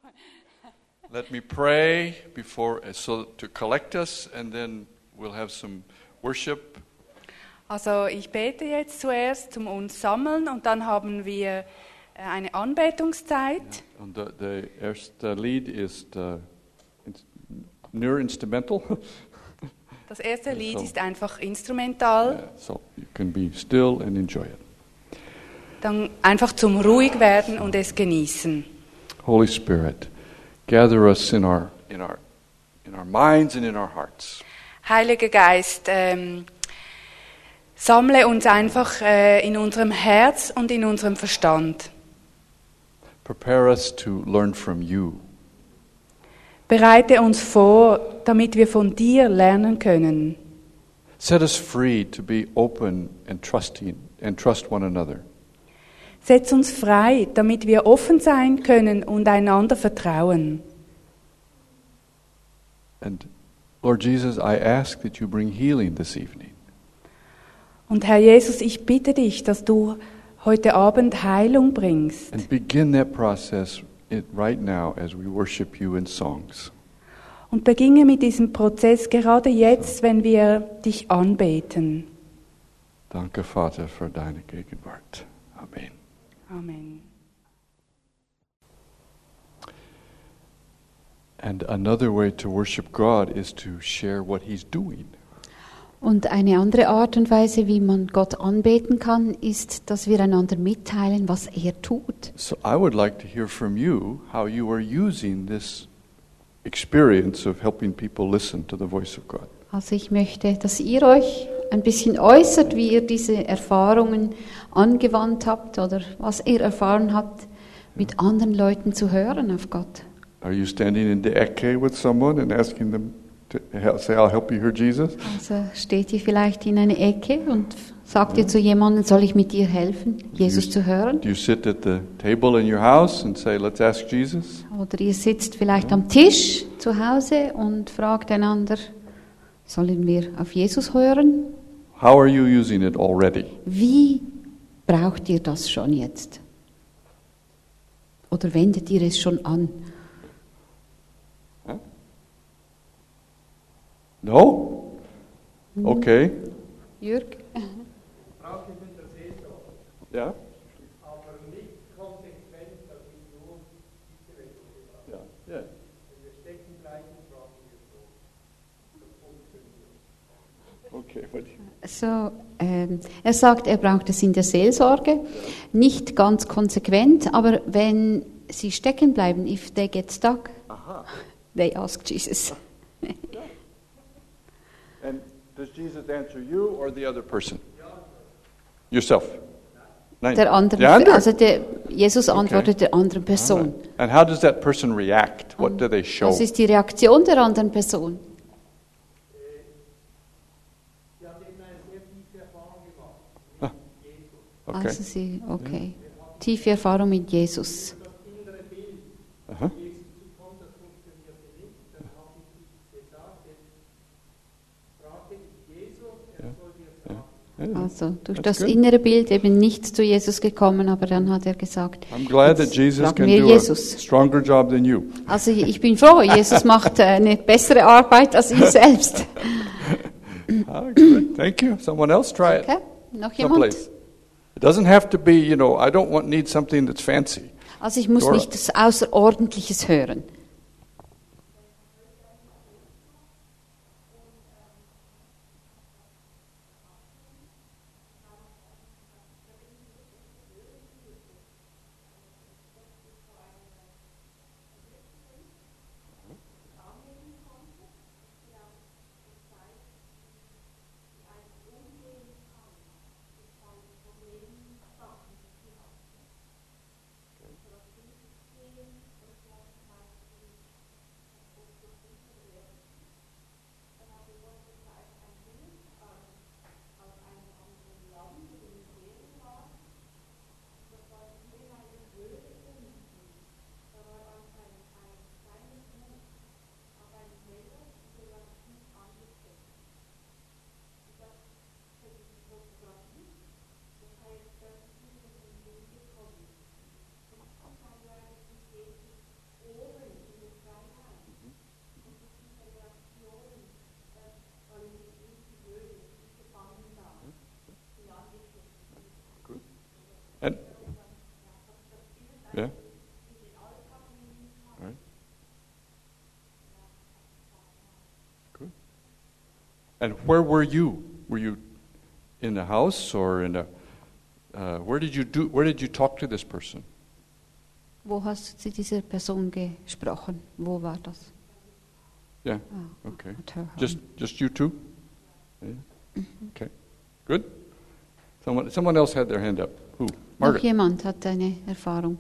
Let me pray before, so to collect us, and then we'll have some worship. Also ich bete jetzt zuerst, um uns sammeln, und dann haben wir eine Anbetungszeit. Yeah. And the first lead is near instrumental. Das erste Lied ist einfach instrumental. So you can be still and enjoy it. Dann einfach zum ruhig werden und es genießen. Holy Spirit, gather us in our minds and in our hearts. Heiliger Geist, sammle uns einfach in unserem Herz und in unserem Verstand. Prepare us to learn from you. Bereite uns vor, damit wir von dir lernen können. Set us free to be open and trusting and trust one another. Setz uns frei, damit wir offen sein können und einander vertrauen. And Lord Jesus, I ask that you bring healing this evening. Und Herr Jesus, ich bitte dich, dass du heute Abend Heilung bringst. And begin that process right now as we worship you in songs. Und beginne mit diesem Prozess gerade jetzt, wenn wir dich anbeten. Danke, Vater, für deine Gegenwart. Amen. Amen. And another way to worship God is to share what He's doing. Und eine andere Art und Weise, wie man Gott anbeten kann, ist, dass wir einander mitteilen, was er tut. So I would like to hear from you how you are using this experience of helping people listen to the voice of God. Also ich möchte, dass ihr euch ein bisschen äußert, wie ihr diese Erfahrungen angewandt habt oder was ihr erfahren habt, mit anderen Leuten zu hören auf Gott. Are you standing in the Ecke with someone and asking them to say, I'll help you hear Jesus? Also steht ihr vielleicht in einer Ecke und sagt ihr zu jemandem, soll ich mit dir helfen, Jesus zu hören? Do you sit at the table in your house and say, let's ask Jesus? Oder ihr sitzt vielleicht am Tisch zu Hause und fragt einander, sollen wir auf Jesus hören? How are you using it already? Wie braucht ihr das schon jetzt? Oder wendet ihr es schon an? No? Okay. Jürg? Brauche ich mit der Seelsorge, Ja? aber nicht konsequent, dass ich nur diese Richtung mache. Ja. Yeah. Wenn wir stecken bleiben, brauchen wir so. Das funktioniert. Okay. What? So, er sagt, er braucht es in der Seelsorge, nicht ganz konsequent, aber wenn sie stecken bleiben, if they get stuck, they ask Jesus. And does Jesus answer you or the other person? Yourself? Nein. Der andere, The other? also Jesus antwortet der anderen Person. And how does that person react? What do they show? Was ist die Reaktion der anderen Person? Sie hat eben eine sehr tiefe Erfahrung gemacht mit Jesus. Okay. Also sie, okay. Tiefe Erfahrung mit Jesus. Das innere Bild, Aha. Jesus zu kommen, das funktionierte nicht. Dann habe ich gesagt, jetzt frage ich Jesus, er soll dir sagen. Yeah. Also durch That's das good. innere Bild eben nicht zu Jesus gekommen, aber dann hat er gesagt, I'm glad that jetzt Jesus fragen can wir do Jesus. a stronger job than you. Also ich bin froh, Jesus macht eine bessere Arbeit als ich selbst. Good. Thank you. Someone else try it. Okay, noch jemand? Someplace. It doesn't have to be, I don't need something that's fancy. Also ich muss Dora. nicht das Außerordentliches hören. And where were you? Were you in the house or in a? Where did you talk to this person? Wo hast du zu dieser Person gesprochen? Wo war das? Yeah. Oh, Okay. at her home. Just you two? Yeah. Okay. Good. Someone else had their hand up. Who? Noch Margaret. jemand hat eine Erfahrung.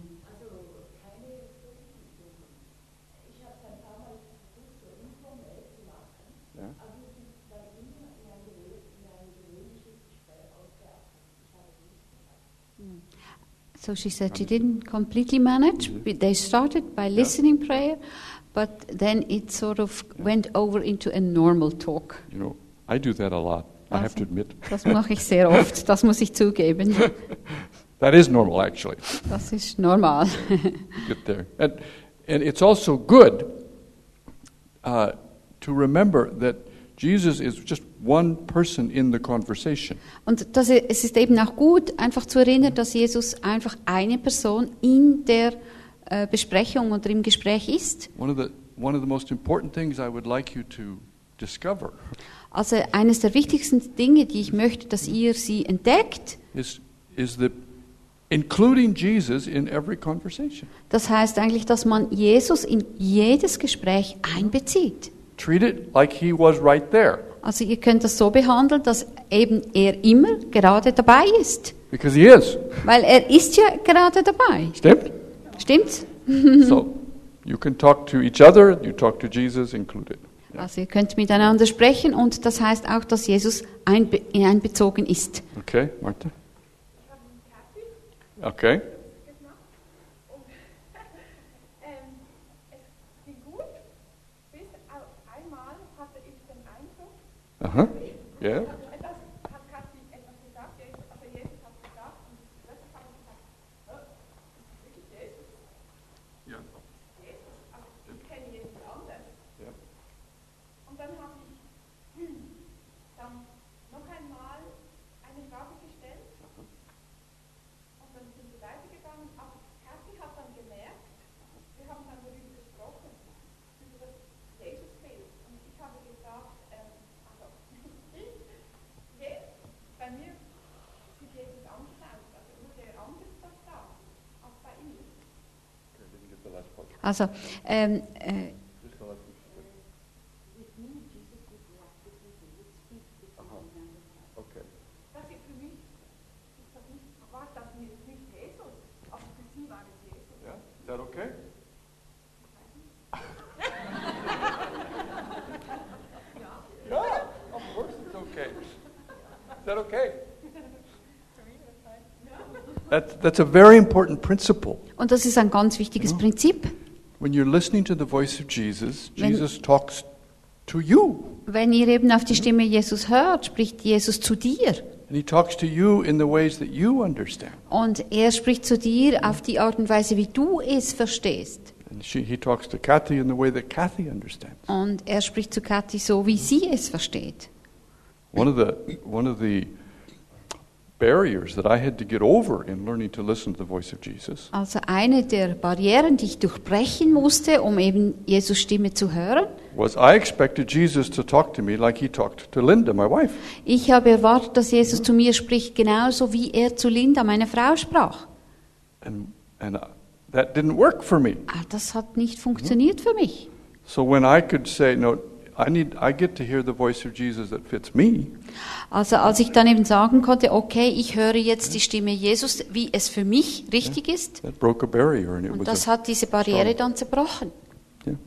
Yeah. So she said she didn't completely manage. They started by listening prayer, but then it sort of went over into a normal talk. You know, I do that a lot. I have to admit. Das mache ich sehr oft, das muss ich zugeben. That is normal, actually. Das ist normal. Get there. And it's also good to remember that Jesus is just one person in the conversation. Und es ist eben auch gut, einfach zu erinnern, dass Jesus einfach eine Person in der Besprechung oder im Gespräch ist. One of the most important things I would like you to discover Also eines der wichtigsten Dinge, die ich möchte, dass ihr sie entdeckt, is that including Jesus in every conversation. das heißt eigentlich, dass man Jesus in jedes Gespräch einbezieht. Treat it like he was right there, Also ihr könnt das so behandeln, dass eben er immer gerade dabei ist. because he is. Weil er ist ja gerade dabei. Stimmt? Stimmt's? So you can talk to each other, you talk to Jesus included. Also ihr könnt miteinander sprechen und das heißt auch, dass Jesus einbezogen ist. Okay, Martha? Okay. Es ging gut, bis auf einmal hatte ich den Eindruck, Uh-huh. Yeah. etwas hat Kathi etwas gesagt, also Jesus hat gesagt, und plötzlich habe ich gesagt, ist wirklich Jesus? Yeah. Jesus? Also ich kenne Jesus anders. Yeah. Und dann habe ich dann noch einmal eine Frage gestellt. Und dann sind wir weitergegangen. Aber Kathi hat dann gemerkt, wir haben dann darüber gesprochen, über das Jesusbild. Und ich habe gesagt, bei mir sieht Jesus anders aus. Also wurde er anders da als bei ihm. Okay, didn't get the last part. Also Just the last part. Okay. Das ist für mich, war das nicht Jesus, aber für sie war es Jesus. Yeah. Is that okay? Yeah, of course it's okay. Is that okay? That's a very important principle. und das ist ein ganz wichtiges Prinzip. When you're listening to the voice of Jesus, Wenn- Jesus talks to you. Wenn ihr eben auf die Stimme Jesus hört, spricht Jesus zu dir. And he talks to you in the ways that you understand. Und er spricht zu dir auf die Art und Weise, wie du es verstehst. And he talks to Kathy in the way that Kathy understands. Und er spricht zu Kathi so, wie sie es versteht. One of the barriers that I had to get over in learning to listen to the voice of Jesus Also eine der Barrieren, die ich durchbrechen musste, um eben Jesus Stimme zu hören. was I expected Jesus to talk to me like he talked to Linda, my wife. Ich habe erwartet, dass Jesus zu mir spricht, genauso wie er zu Linda, meiner Frau, sprach. And that didn't work for me. Das hat nicht funktioniert für mich. So when I could say, no, I get to hear the voice of Jesus that fits me, Also als ich dann eben sagen konnte, okay, ich höre jetzt die Stimme Jesus, wie es für mich richtig ist, that broke a barrier, and it und was das hat diese Barriere dann zerbrochen. yeah.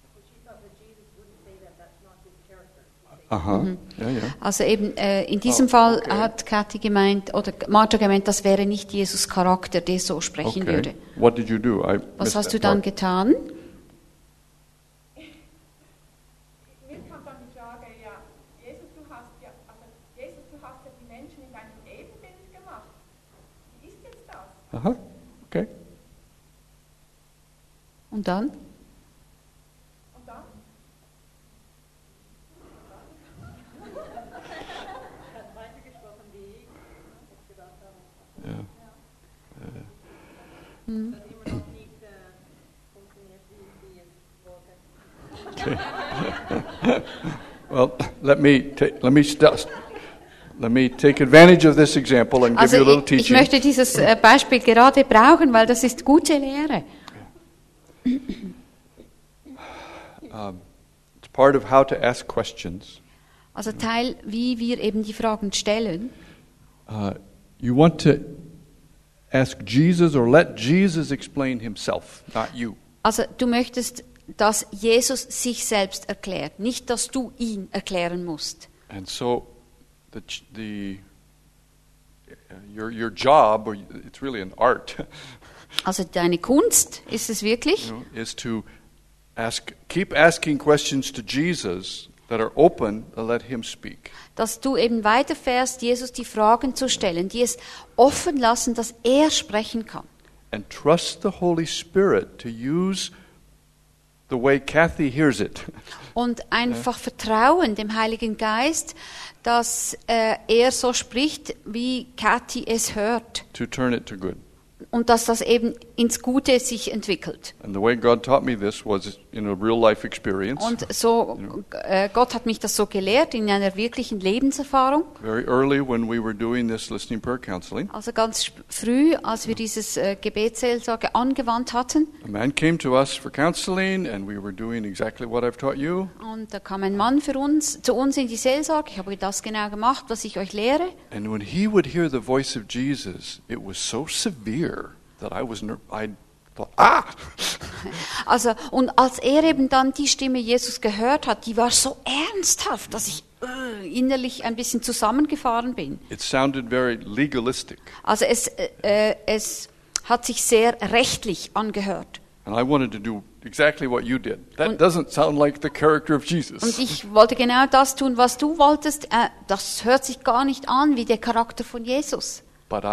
Uh-huh. Yeah, yeah. Also eben in diesem Fall hat Kathi gemeint, oder Martha gemeint, das wäre nicht Jesus Charakter, der so sprechen würde. Okay. What did you do? I Was missed hast that du dann part. getan? Mir kam dann die Frage, ja, Jesus, du hast ja die Menschen in deinem Ebenbild gemacht. Wie ist jetzt das? Uh-huh. Okay. Und dann? Und dann? Yeah. Well, let me take advantage of this example and give you a little Also ich teaching. möchte dieses Beispiel gerade brauchen, weil das ist gute Lehre. It's part of how to ask questions. Also Teil, wie wir eben die Fragen stellen. You want to ask Jesus or let Jesus explain himself, not you. Also du möchtest, dass Jesus sich selbst erklärt, nicht, dass du ihn erklären musst. And so your job, or it's really an art, Also deine Kunst ist es wirklich, is to keep asking questions to Jesus that are open and let him speak. dass du eben weiterfährst, Jesus die Fragen zu stellen, die es offen lassen, dass er sprechen kann. And trust the Holy Spirit to use the way Kathy hears it. Und einfach vertrauen dem Heiligen Geist, dass er so spricht, wie Kathi es hört. To turn it to good. Und dass das eben ins Gute sich entwickelt. And the way God taught me this was in a real life experience. Und so, Gott hat mich das so gelehrt in einer wirklichen Lebenserfahrung. Very early when we were doing this listening prayer counseling, Also ganz früh, als wir dieses Gebetsseelsorge angewandt hatten. a man came to us for counseling and we were doing exactly what I've taught you. Und da kam ein Mann zu uns in die Seelsorge. Ich habe das genau gemacht, was ich euch lehre. And when he would hear the voice of Jesus, it was so severe that I thought, Also, und als er eben dann die Stimme Jesus gehört hat, die war so ernsthaft, dass ich innerlich ein bisschen zusammengefahren bin. It sounded very legalistic. Also es hat sich sehr rechtlich angehört. And I wanted to do exactly what you did. That doesn't sound like the character of Und Jesus. ich wollte genau das tun, was du wolltest. Das hört sich gar nicht an wie der Charakter von Jesus. But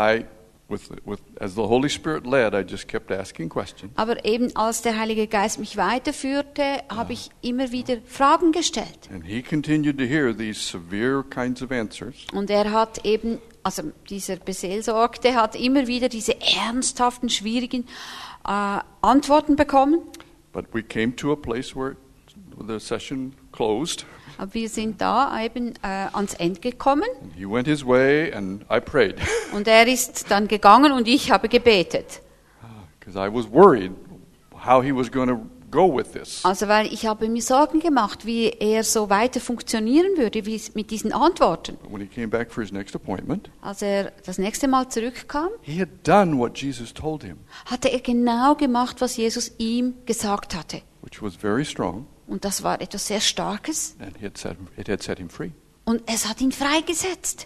as the Holy Spirit led, I just kept asking questions. Aber eben als der Heilige Geist mich weiterführte, habe ich immer wieder Fragen gestellt. And he continued to hear these severe kinds of answers. Und er hat eben, also dieser Beseelsorgte hat immer wieder diese ernsthaften, schwierigen Antworten bekommen. But we came to a place where the session closed. Aber wir sind da eben ans Ende gekommen. And he went his way and I prayed. Und er ist dann gegangen und ich habe gebetet. Because I was worried how he was going to go with this. Also weil ich habe mir Sorgen gemacht, wie er so weiter funktionieren würde wie mit diesen Antworten. When he came back for his next appointment, Als er das nächste Mal zurückkam, he had done what Jesus told him, hatte er genau gemacht, was Jesus ihm gesagt hatte. which was very strong, Und das war etwas sehr Starkes. and it had set him free. Und es hat ihn freigesetzt.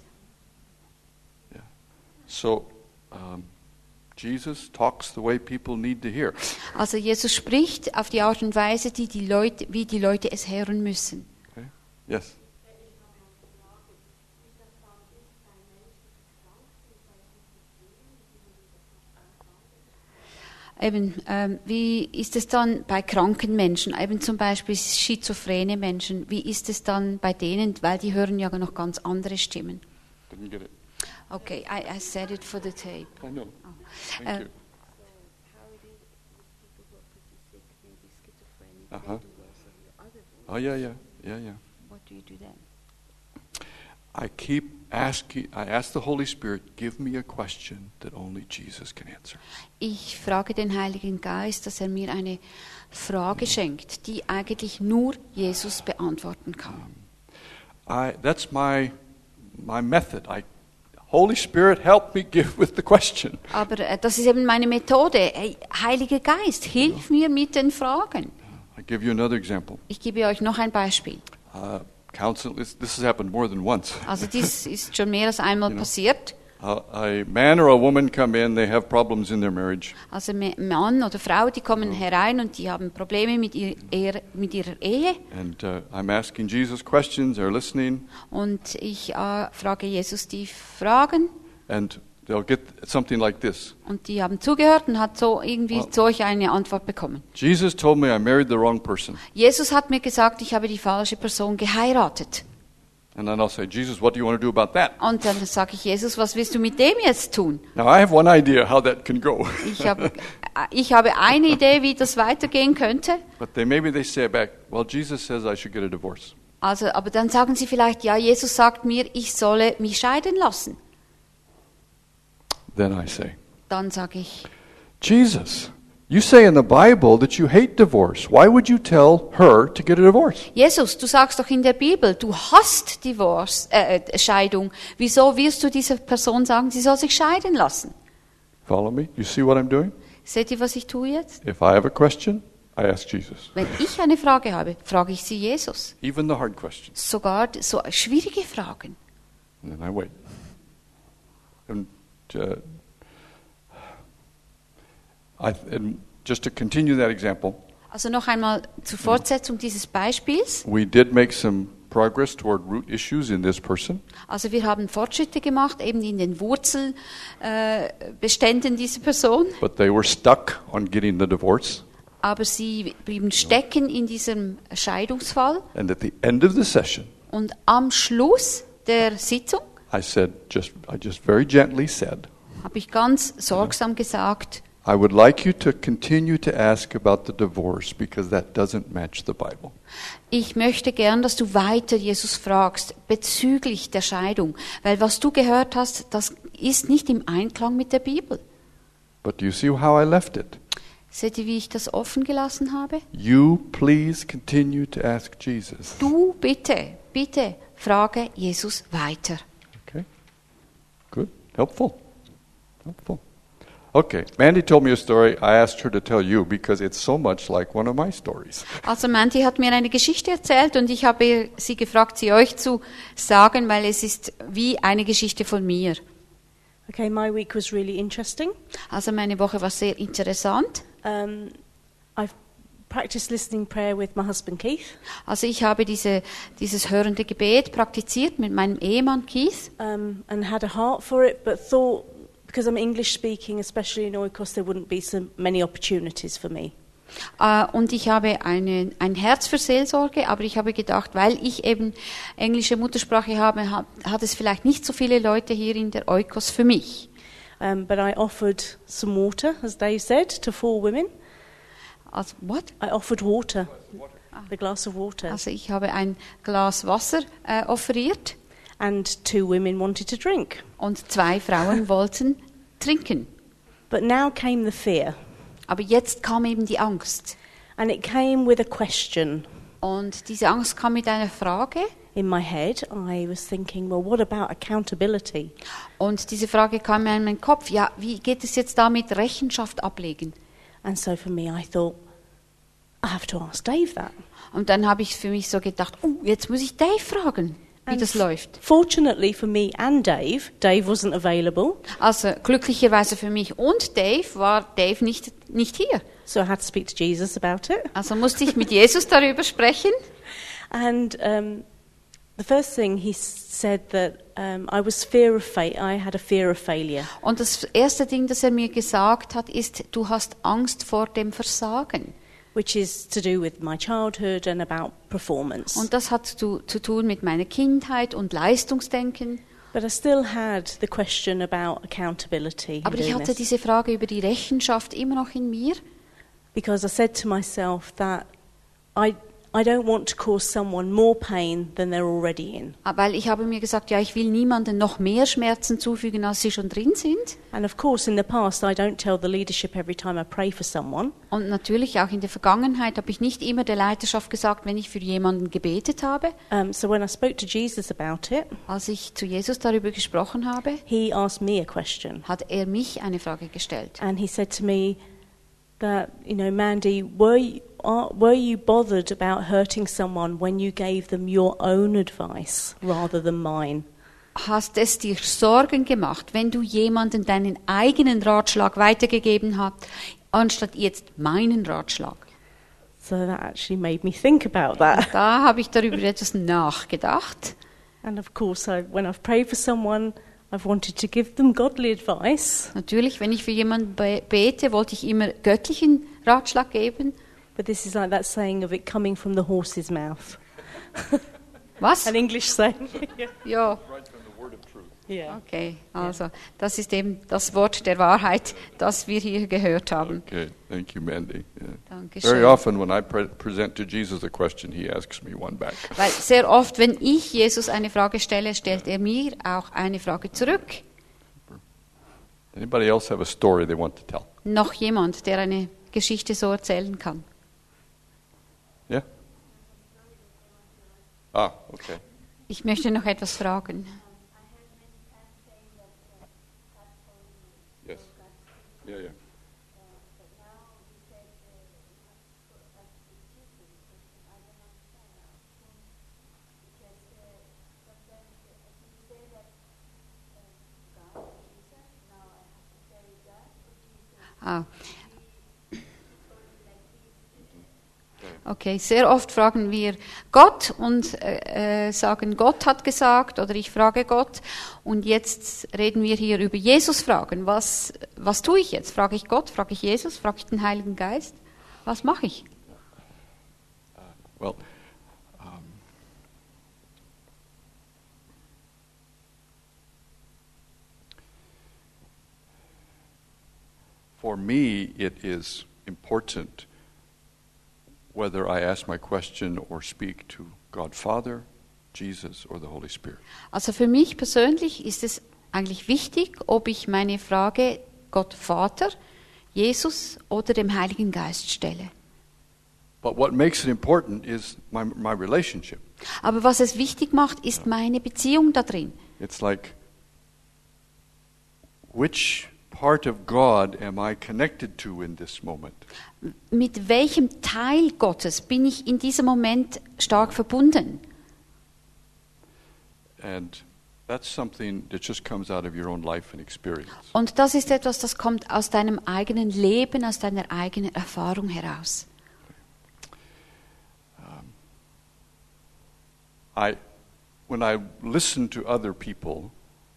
So, Jesus talks the way people need to hear. Also Jesus spricht auf die Art und Weise, wie die Leute es hören müssen. Okay? Yes. Eben, wie ist es dann bei kranken Menschen, eben zum Beispiel schizophrene Menschen, wie ist es dann bei denen, weil die hören ja noch ganz andere Stimmen. Didn't get it. Okay, I said it for the tape. I know. Uh, Thank you. Uh-huh. Oh yeah. What do you do then? I ask the Holy Spirit, give me a question that only Jesus can answer. Ich frage den Heiligen Geist, dass er mir eine Frage schenkt, die eigentlich nur Jesus beantworten kann. That's my method. Holy Spirit, help me with the question. Aber das ist eben meine Methode. Hey, Heiliger Geist, hilf mir mit den Fragen. I'll give you another example. Ich gebe euch noch ein Beispiel. This has happened more than once. Also dies ist schon mehr als einmal passiert. A man or a woman come in, they have problems in their marriage. Also Mann oder Frau, die kommen herein und die haben Probleme mit ihrer Ehe. And I'm asking Jesus questions, they're listening, Und ich frage Jesus die Fragen. and they'll get something like this. Und die haben zugehört und hat so irgendwie solch eine Antwort bekommen. Jesus told me I married the wrong person. Jesus hat mir gesagt, ich habe die falsche Person geheiratet. And then I'll say, Jesus, what do you want to do about that? Und dann sage ich, Jesus, was willst du mit dem jetzt tun? Now, I have one idea how that can go. Ich habe eine Idee, wie das weitergehen könnte. But maybe they say back, well, Jesus says I should get a divorce. Also, aber dann sagen sie vielleicht, ja, Jesus sagt mir, ich solle mich scheiden lassen. Then I say, Dann sage ich, Jesus, you say in the Bible that you hate divorce. Why would you tell her to get a divorce? Jesus, du sagst doch in der Bibel, du hasst Scheidung. Wieso wirst du dieser Person sagen, sie soll sich scheiden lassen? Follow me? You see what I'm doing? Seht ihr, was ich tue jetzt? If I have a question, I ask Jesus. Wenn ich eine Frage habe, frage ich sie Jesus. Even the hard questions. Sogar so schwierige Fragen. And then I wait. And just to continue that example, Also noch einmal zur Fortsetzung dieses Beispiels. we did make some progress toward root issues in this person. Also wir haben Fortschritte gemacht, eben in den Wurzelbeständen dieser Person. But they were stuck on getting the divorce. Aber sie blieben stecken in diesem Scheidungsfall. And at the end of the session, Und am Schluss der Sitzung I just very gently said, habe ich ganz sorgsam gesagt, I would like you to continue to ask about the divorce because that doesn't match the Bible. ich möchte gern, dass du weiter Jesus fragst bezüglich der Scheidung, weil was du gehört hast, das ist nicht im Einklang mit der Bibel. But do you see how I left it? Seht ihr, wie ich das offen gelassen habe? You please continue to ask Jesus. Du bitte frage Jesus weiter. Okay? Good. Helpful. Okay. Mandy told me a story. I asked her to tell you because it's so much like one of my stories. Also Mandy hat mir eine Geschichte erzählt und ich habe sie gefragt, sie euch zu sagen, weil es ist wie eine Geschichte von mir. Okay, my week was really interesting. Also meine Woche war sehr interessant. I've practiced listening prayer with my husband Keith, Also ich habe dieses hörende Gebet praktiziert mit meinem Ehemann Keith and had a heart for it, but thought because I'm English speaking, especially in Oikos, there wouldn't be so many opportunities for me. Und ich habe ein Herz für Seelsorge, aber ich habe gedacht, weil ich eben englische Muttersprache habe, hat es vielleicht nicht so viele Leute hier in der Oikos für mich. But I offered some water, as Dave said, to 4 women. Also, what? I offered water, the glass of water, Also ich habe ein Glas Wasser offeriert and 2 women wanted to drink. und 2 Frauen wollten trinken. But now came the fear, Aber jetzt kam eben die Angst. and it came with a question. Und diese Angst kam mit einer Frage. In my head, I was thinking, well, what about accountability? Und diese Frage kam mir in meinen Kopf. Ja, wie geht es jetzt da mit Rechenschaft ablegen? And so for me, I thought, I have to ask Dave that. Und dann habe ich für mich so gedacht, jetzt muss ich Dave fragen, wie das läuft. Fortunately for me and Dave wasn't available, Also glücklicherweise für mich und Dave war Dave nicht hier. so I had to speak to Jesus about it. Also musste ich mit Jesus darüber sprechen. And the first thing he said that I had a fear of failure. Und das erste Ding, das er mir gesagt hat, ist, du hast Angst vor dem Versagen. Which is to do with my childhood and about performance. Und das hat zu tun mit meiner Kindheit und Leistungsdenken. But I still had the question about accountability. in Aber ich doing hatte this. diese Frage über die Rechenschaft immer noch in mir. Because I said to myself that I don't want to cause someone more pain than they're already in. Weil ich habe mir gesagt, ja, ich will niemandem noch mehr Schmerzen zufügen, als sie schon drin sind. And of course, in the past, I don't tell the leadership every time I pray for someone. Und natürlich auch in der Vergangenheit habe ich nicht immer der Leiterschaft gesagt, wenn ich für jemanden gebetet habe. So when I spoke to Jesus about it, Als ich zu Jesus darüber gesprochen habe, he asked me a question. hat er mich eine Frage gestellt. And he said to me that, Mandy, were you bothered about hurting someone when you gave them your own advice rather than mine? Hast es dir Sorgen gemacht, wenn du jemandem deinen eigenen Ratschlag weitergegeben hast, anstatt jetzt meinen Ratschlag? So that actually made me think about that. Da habe ich darüber etwas nachgedacht. And of course, when I've prayed for someone, I've wanted to give them godly advice. Natürlich, wenn ich für jemanden bete, wollte ich immer göttlichen Ratschlag geben. But this is like that saying of it coming from the horse's mouth. Was? An English saying. Ja. Yeah. Yeah. Okay, also das ist eben das Wort der Wahrheit, das wir hier gehört haben. Okay, thank you, Mandy. Yeah. Dankeschön. Very often when I present to Jesus a question, he asks me one back. Weil sehr oft, wenn ich Jesus eine Frage stelle, stellt er mir auch eine Frage zurück. Anybody else have a story they want to tell? Noch jemand, der eine Geschichte so erzählen kann? Yeah? Ah, okay. Ich möchte noch etwas fragen. Yes. Yeah, yeah. Ah. Okay, sehr oft fragen wir Gott und sagen, Gott hat gesagt oder ich frage Gott. Und jetzt reden wir hier über Jesus-Fragen. Was tue ich jetzt? Frage ich Gott, frage ich Jesus, frage ich den Heiligen Geist? Was mache ich? Well, for me, it is important whether I ask my question or speak to God Father, Jesus or the Holy Spirit. Also für mich persönlich ist es eigentlich wichtig, ob ich meine Frage Gott Vater, Jesus oder dem Heiligen Geist stelle. But what makes it important is my relationship. Aber was es wichtig macht, ist meine Beziehung da drin. It's like, which part of God am I connected to in this moment? Mit welchem Teil Gottes bin ich in diesem Moment stark verbunden? And that's something that just comes out of your own life and experience. Und das ist etwas, das kommt aus deinem eigenen Leben, aus deiner eigenen Erfahrung heraus. When I listen to other people,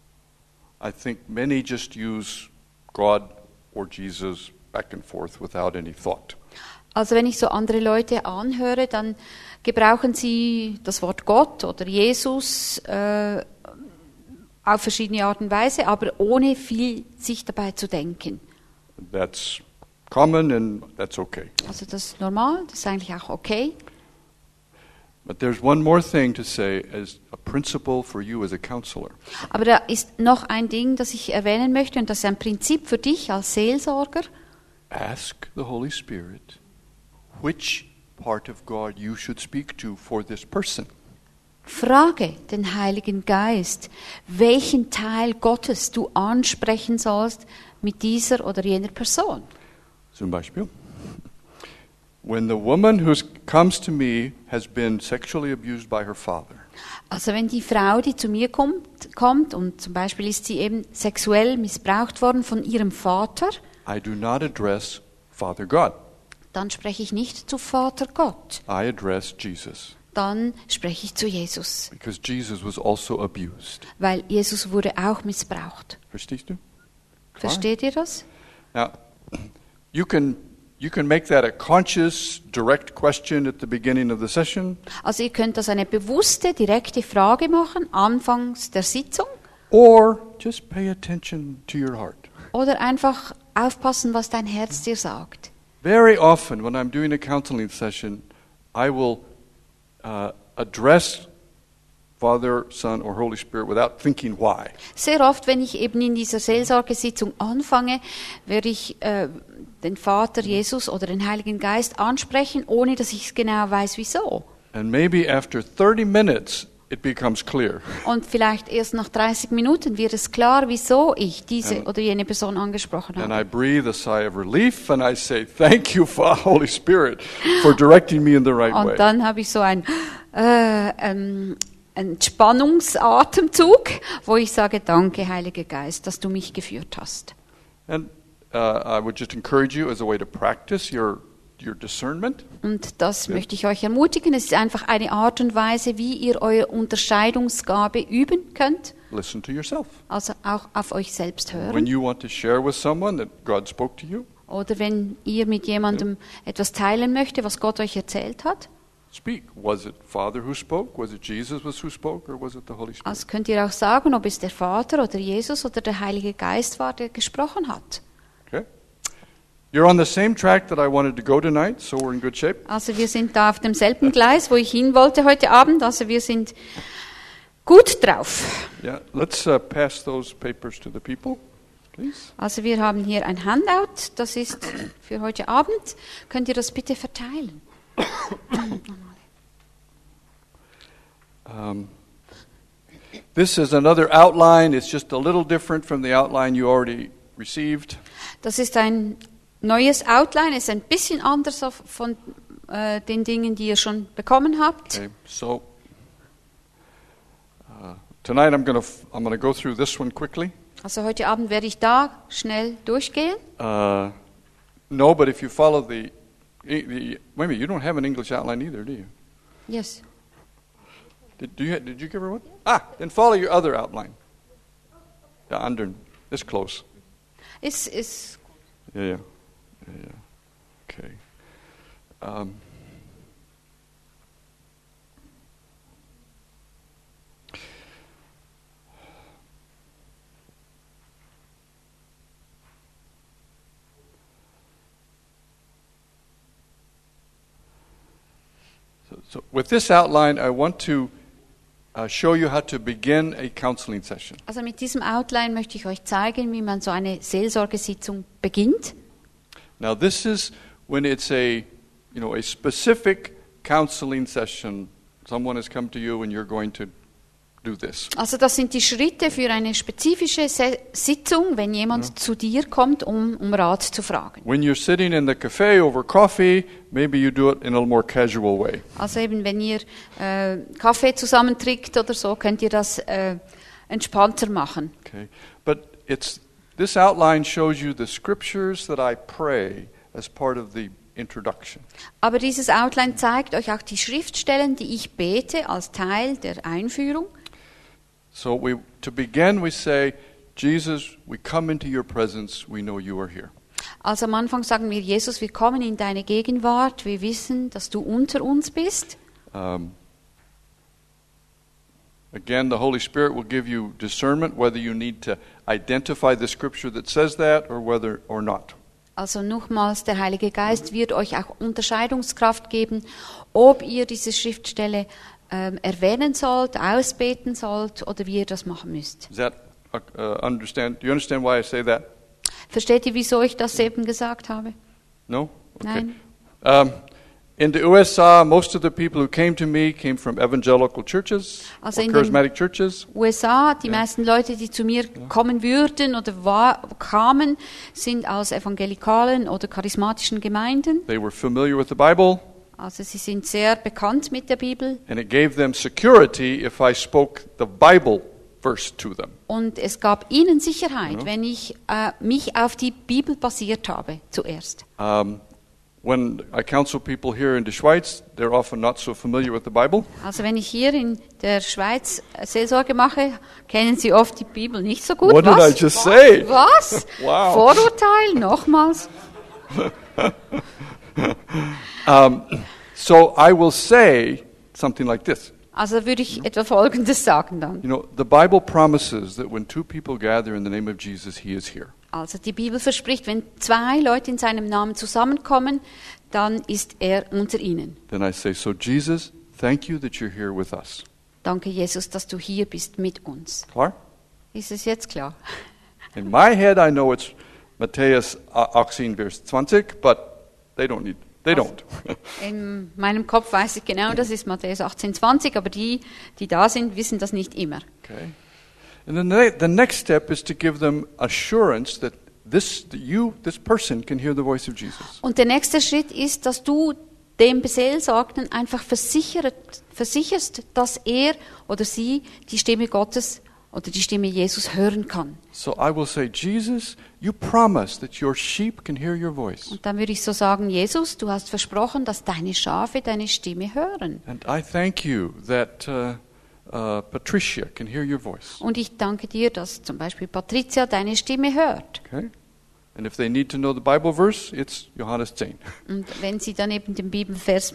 I think many just use God or Jesus back and forth without any thought. Also wenn ich so andere Leute anhöre, dann gebrauchen sie das Wort Gott oder Jesus auf verschiedene Art und Weise, aber ohne viel sich dabei zu denken. That's common and that's okay. Also das ist normal, das ist eigentlich auch okay. But there's one more thing to say as a principle for you as a counselor. Aber da ist noch ein Ding, das ich erwähnen möchte, und das ist ein Prinzip für dich als Seelsorger. Ask the Holy Spirit which part of God you should speak to for this person. Frage den Heiligen Geist, welchen Teil Gottes du ansprechen sollst mit dieser oder jener Person. Zum Beispiel, when the woman who comes to me has been sexually abused by her father, Also wenn die Frau, die zu mir kommt und zum Beispiel ist sie eben sexuell missbraucht worden von ihrem Vater, I do not address Father God. dann spreche ich nicht zu Vater Gott, I address Jesus, dann spreche ich zu Jesus, because Jesus was also abused. weil Jesus wurde auch missbraucht. Verstehst du? Versteht ihr das? Now, you can make that a conscious, direct question at the beginning of the session, Also ihr könnt das eine bewusste, direkte Frage machen, anfangs der Sitzung, or just pay attention to your heart. oder einfach aufpassen, was dein Herz dir sagt. Very often, when I'm doing a counseling session, I will address Father, Son, or Holy Spirit without thinking why. Sehr oft, wenn ich eben in dieser Seelsorgesitzung anfange, werde ich den Vater Jesus oder den Heiligen Geist ansprechen, ohne dass ich genau weiß, wieso. And maybe after 30 minutes, it becomes clear. Und vielleicht erst nach 30 Minuten wird es klar, wieso ich diese oder jene Person angesprochen And habe. I breathe a sigh of relief and I say, thank you, Holy Spirit, for directing me in the right way. Und dann habe ich so einen Entspannungsatemzug, wo ich sage, danke, Heiliger Geist, dass du mich geführt hast. And I would just encourage you as a way to practice your discernment. Und das möchte ich euch ermutigen. Es ist einfach eine Art und Weise, wie ihr eure Unterscheidungsgabe üben könnt. Listen to yourself. Also auch auf euch selbst When hören. you want to share with someone that God spoke to you, Oder wenn ihr mit jemandem etwas teilen möchtet, was Gott euch erzählt hat, speak? Was it Father who spoke? Was it Jesus who spoke? Or was it the Holy Spirit? Also könnt ihr auch sagen, ob es der Vater oder Jesus oder der Heilige Geist war, der gesprochen hat. Okay. You're on the same track that I wanted to go tonight, so we're in good shape. Also wir sind da auf demselben Gleis, wo ich hin wollte heute Abend. Also wir sind gut drauf. Yeah, let's pass those papers to the people, please. Also wir haben hier ein Handout, das ist für heute Abend. Könnt ihr das bitte verteilen? This is another outline. It's just a little different from the outline you already received. Das ist ein neues Outline, ist ein bisschen anders von den Dingen, die ihr schon bekommen habt. Okay, so tonight I'm gonna go through this one quickly. Also heute Abend werde ich da schnell durchgehen. No, but if you follow the wait a minute, you don't have an English outline either, do you? Yes. Did you give her one? Then follow your other outline. The under, it's close. Ist Yeah. Okay. So with this outline, I want to show you how to begin a counseling session. Also mit diesem Outline möchte ich euch zeigen, wie man so eine Seelsorgesitzung beginnt. Now this is when it's a specific counseling session. Someone has come to you and you're going to do this. Also das sind die Schritte für eine spezifische Sitzung, wenn jemand zu dir kommt, um Rat zu fragen. When you're sitting in the cafe over coffee, maybe you do it in a more casual way. Also eben, wenn ihr Kaffee zusammen trinkt oder so, könnt ihr das entspannter machen. Okay, but this outline shows you the scriptures that I pray as part of the introduction. Aber dieses Outline zeigt euch auch die Schriftstellen, die ich bete als Teil der Einführung. So to begin, we say, Jesus, we come into your presence, we know you are here. Also am Anfang sagen wir, Jesus, wir kommen in deine Gegenwart, wir wissen, dass du unter uns bist. Again, the Holy Spirit will give you discernment whether you need to identify the scripture that says that or whether or not. Also nochmals, der Heilige Geist wird euch auch Unterscheidungskraft geben, ob ihr diese Schriftstelle erwähnen sollt, ausbeten sollt oder wie ihr das machen müsst. Does that do you understand why I say that? Versteht ihr, wieso ich das eben gesagt habe? No? Okay. Nein. In the USA, most of the people who came to me came from evangelical churches Also or in charismatic churches. USA, die Ja. meisten Leute, die zu mir kommen würden oder kamen, sind aus evangelikalen oder charismatischen Gemeinden. They were familiar with the Bible, Also sie sind sehr bekannt mit der Bibel and it gave them security if I spoke the Bible verse to them. und es gab ihnen Sicherheit, Ja. wenn ich mich auf die Bibel basiert habe zuerst. When I counsel people here in the Schweiz, they're often not so familiar with the Bible. Also wenn ich hier in der Schweiz Seelsorge mache, kennen sie oft die Bibel nicht so gut. What did Was? I just say? Was? Wow. Vorurteil, nochmals. So I will say something like this. Also würde ich etwa Folgendes sagen dann. You know, the Bible promises that when two people gather in the name of Jesus, He is here. Also die Bibel verspricht, wenn zwei Leute in seinem Namen zusammenkommen, dann ist er unter ihnen. Then I say, so Jesus, thank you that you're here with us. Danke, Jesus, dass du hier bist mit uns. Klar? Ist es jetzt klar? In my head, I know it's Matthäus 18, Vers 20, but they don't. In meinem Kopf weiß ich genau, das ist Matthäus 18,20, aber die da sind, wissen das nicht immer. Okay. And then the next step is to give them assurance that this person can hear the voice of Jesus. Und der nächste Schritt ist, dass du dem Beseelsorgten einfach versicherst, dass er oder sie die Stimme Gottes oder die Stimme Jesus hören kann. So I will say, Jesus, you promise that your sheep can hear your voice. Und dann würde ich so sagen, Jesus, du hast versprochen, dass deine Schafe deine Stimme hören. And I thank you that Patricia can hear your voice. Und ich danke dir, dass zum Beispiel Patricia deine Stimme hört. Okay? And if they need to know the Bible verse, it's Johannes 10. Und wenn sie dann eben den Bibelvers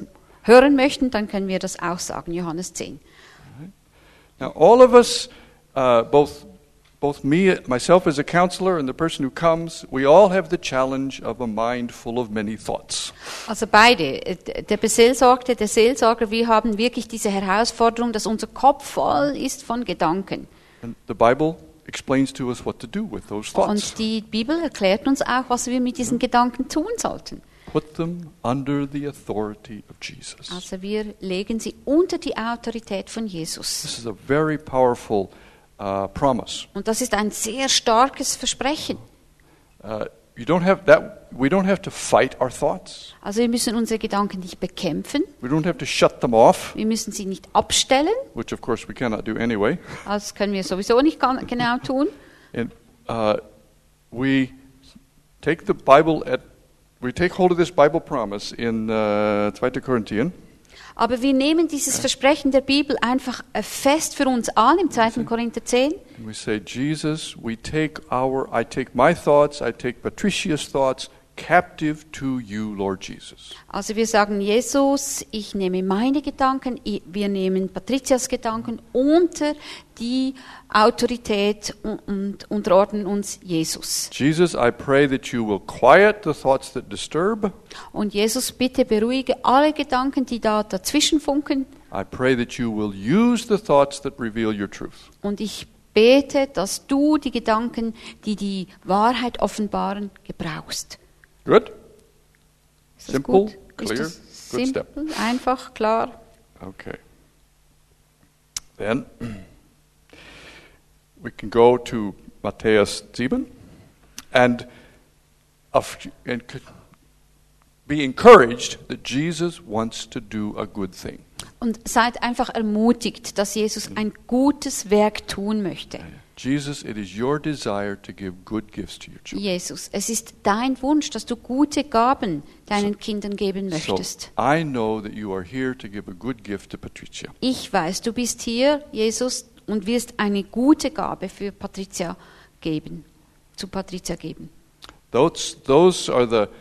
hören möchten, dann können wir das auch sagen, Johannes 10. Now, all of us, both me, myself as a counselor, and the person who comes, we all have the challenge of a mind full of many thoughts. Also beide, der Beseelsorgte, der Seelsorger, wir haben wirklich diese Herausforderung, dass unser Kopf voll ist von Gedanken. And the Bible explains to us what to do with those thoughts. Und die Bibel erklärt uns auch, was wir mit diesen Gedanken tun sollten. Put them under the authority of Jesus. Also wir legen sie unter die Autorität von Jesus. This is a very powerful promise. Und das ist ein sehr starkes Versprechen. We don't have to fight our thoughts. Also wir müssen unsere Gedanken nicht bekämpfen. We don't have to shut them off, Wir müssen sie nicht abstellen. which of course we cannot do anyway. Das können wir sowieso nicht genau tun. And we take the Bible we take hold of this Bible promise in 2 Corinthians. Aber wir nehmen dieses Versprechen der Bibel einfach fest für uns an im 2. Korinther 10. And we say, Jesus, I take my thoughts, I take Patricia's thoughts captive to you, Lord Jesus. Also wir sagen, Jesus, ich nehme meine Gedanken, wir nehmen Patrizias Gedanken unter die Autorität und unterordnen uns Jesus. Jesus, I pray that you will quiet the thoughts that disturb. Und Jesus, bitte beruhige alle Gedanken, die da dazwischen funken. I pray that you will use the thoughts that reveal your truth. Und ich bete, dass du die Gedanken, die die Wahrheit offenbaren, gebrauchst. Good? Ist das Simple, gut? clear, Ist das good step. simpel, einfach, klar? Okay. Then we can go to Matthäus 7 and be encouraged that Jesus wants to do a good thing. Und seid einfach ermutigt, dass Jesus ein gutes Werk tun möchte. Jesus, it is your desire to give good gifts to your children. Jesus, es ist dein Wunsch, dass du gute Gaben deinen Kindern geben So möchtest. I know that you are here to give a good gift to Patricia. Ich weiß, du bist hier, Jesus, und wirst eine gute Gabe für Patricia geben, zu Patricia geben. Those are the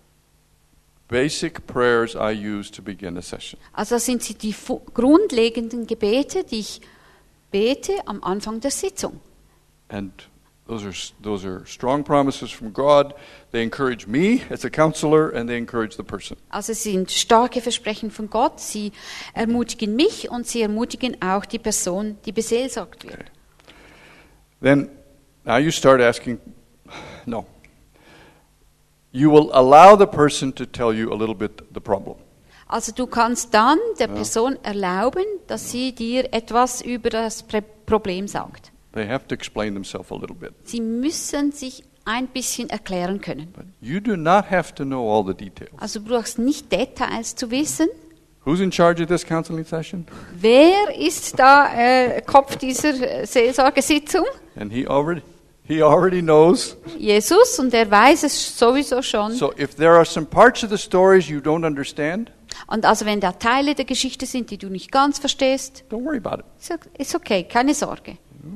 basic prayers I use to begin a session. Also das sind die grundlegenden Gebete, die ich bete am Anfang der Sitzung. And those are strong promises from God. They encourage me as a counselor and they encourage the person. Also es sind starke Versprechen von Gott. Sie ermutigen mich und sie ermutigen auch die Person, die beseelsorgt wird. Okay. Then now you start asking, no. You will allow the person to tell you a little bit the problem. Also du kannst dann der Person erlauben, dass sie dir etwas über das Problem sagt. They have to explain themselves a little bit. Sie müssen sich ein bisschen erklären können. But you do not have to know all the details. Also du brauchst nicht Details zu wissen. Who's in charge of this counseling session? Wer ist da Kopf dieser Seelsorgesitzung? And he already knows. Jesus, und er weiß es sowieso schon. So if there are some parts of the stories you don't understand, Und also wenn da Teile der Geschichte sind, die du nicht ganz verstehst, don't worry about it. ist okay, keine Sorge.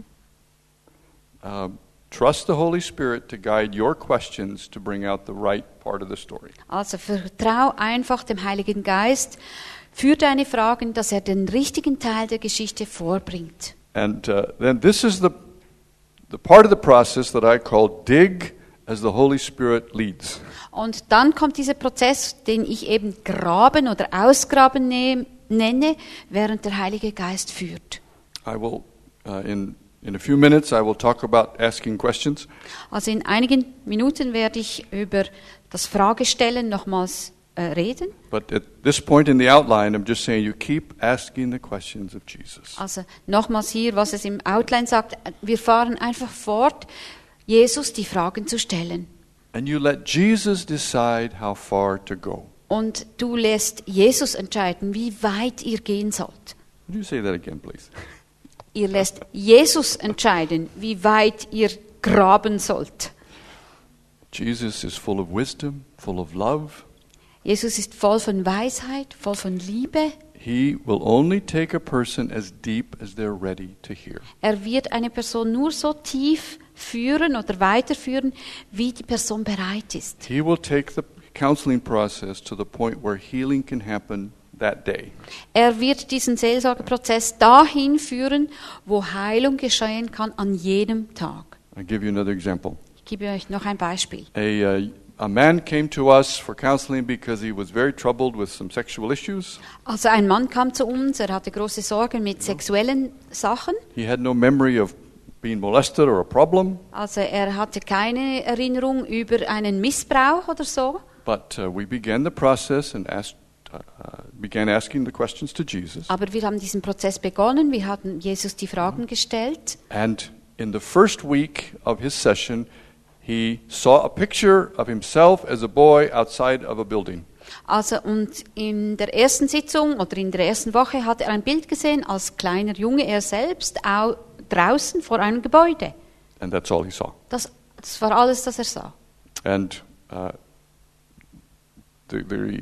Trust the Holy Spirit to guide your questions to bring out the right part of the story. Also vertrau einfach dem Heiligen Geist für deine Fragen, dass er den richtigen Teil der Geschichte vorbringt. And then this is the part of the process that I call dig as the Holy Spirit leads. Und dann kommt dieser Prozess, den ich eben Graben oder Ausgraben nenne, während der Heilige Geist führt. I will, in a few minutes, I will talk about asking questions. Also in einigen Minuten werde ich über das Fragestellen nochmals reden. But at this point in the outline, I'm just saying you keep asking the questions of Jesus. Also nochmals hier, was es im Outline sagt, wir fahren einfach fort, Jesus die Fragen zu stellen. And you let Jesus decide how far to go. Und du lässt Jesus entscheiden, wie weit ihr gehen sollt. Would you say that again, please? Ihr lässt Jesus entscheiden, wie weit ihr graben sollt. Jesus is full of wisdom, full of love. Jesus ist voll von Weisheit, voll von Liebe. He will only take a person as deep as they're ready to hear. Er wird eine Person nur so tief führen oder weiterführen, wie die Person bereit ist. He will take the counseling process to the point where healing can happen that day. Er wird diesen Seelsorgeprozess dahin führen, wo Heilung geschehen kann an jedem Tag. I'll give you another example. Ich gebe euch noch ein Beispiel. A man came to us for counseling because he was very troubled with some sexual issues. Also ein Mann kam zu uns, er hatte große Sorgen mit sexuellen Sachen. He had no memory of being molested or a problem, Also er hatte keine Erinnerung über einen Missbrauch oder so. but we began the process and began asking the questions to Jesus. Aber wir haben diesen Prozess begonnen, wir hatten Jesus die Fragen gestellt. And in the first week of his session, he saw a picture of himself as a boy outside of a building. Also und in der ersten Sitzung oder in der ersten Woche hat er ein Bild gesehen als kleiner Junge, er selbst, draußen vor einem Gebäude. And that's all he saw. Das war alles, das er sah. And the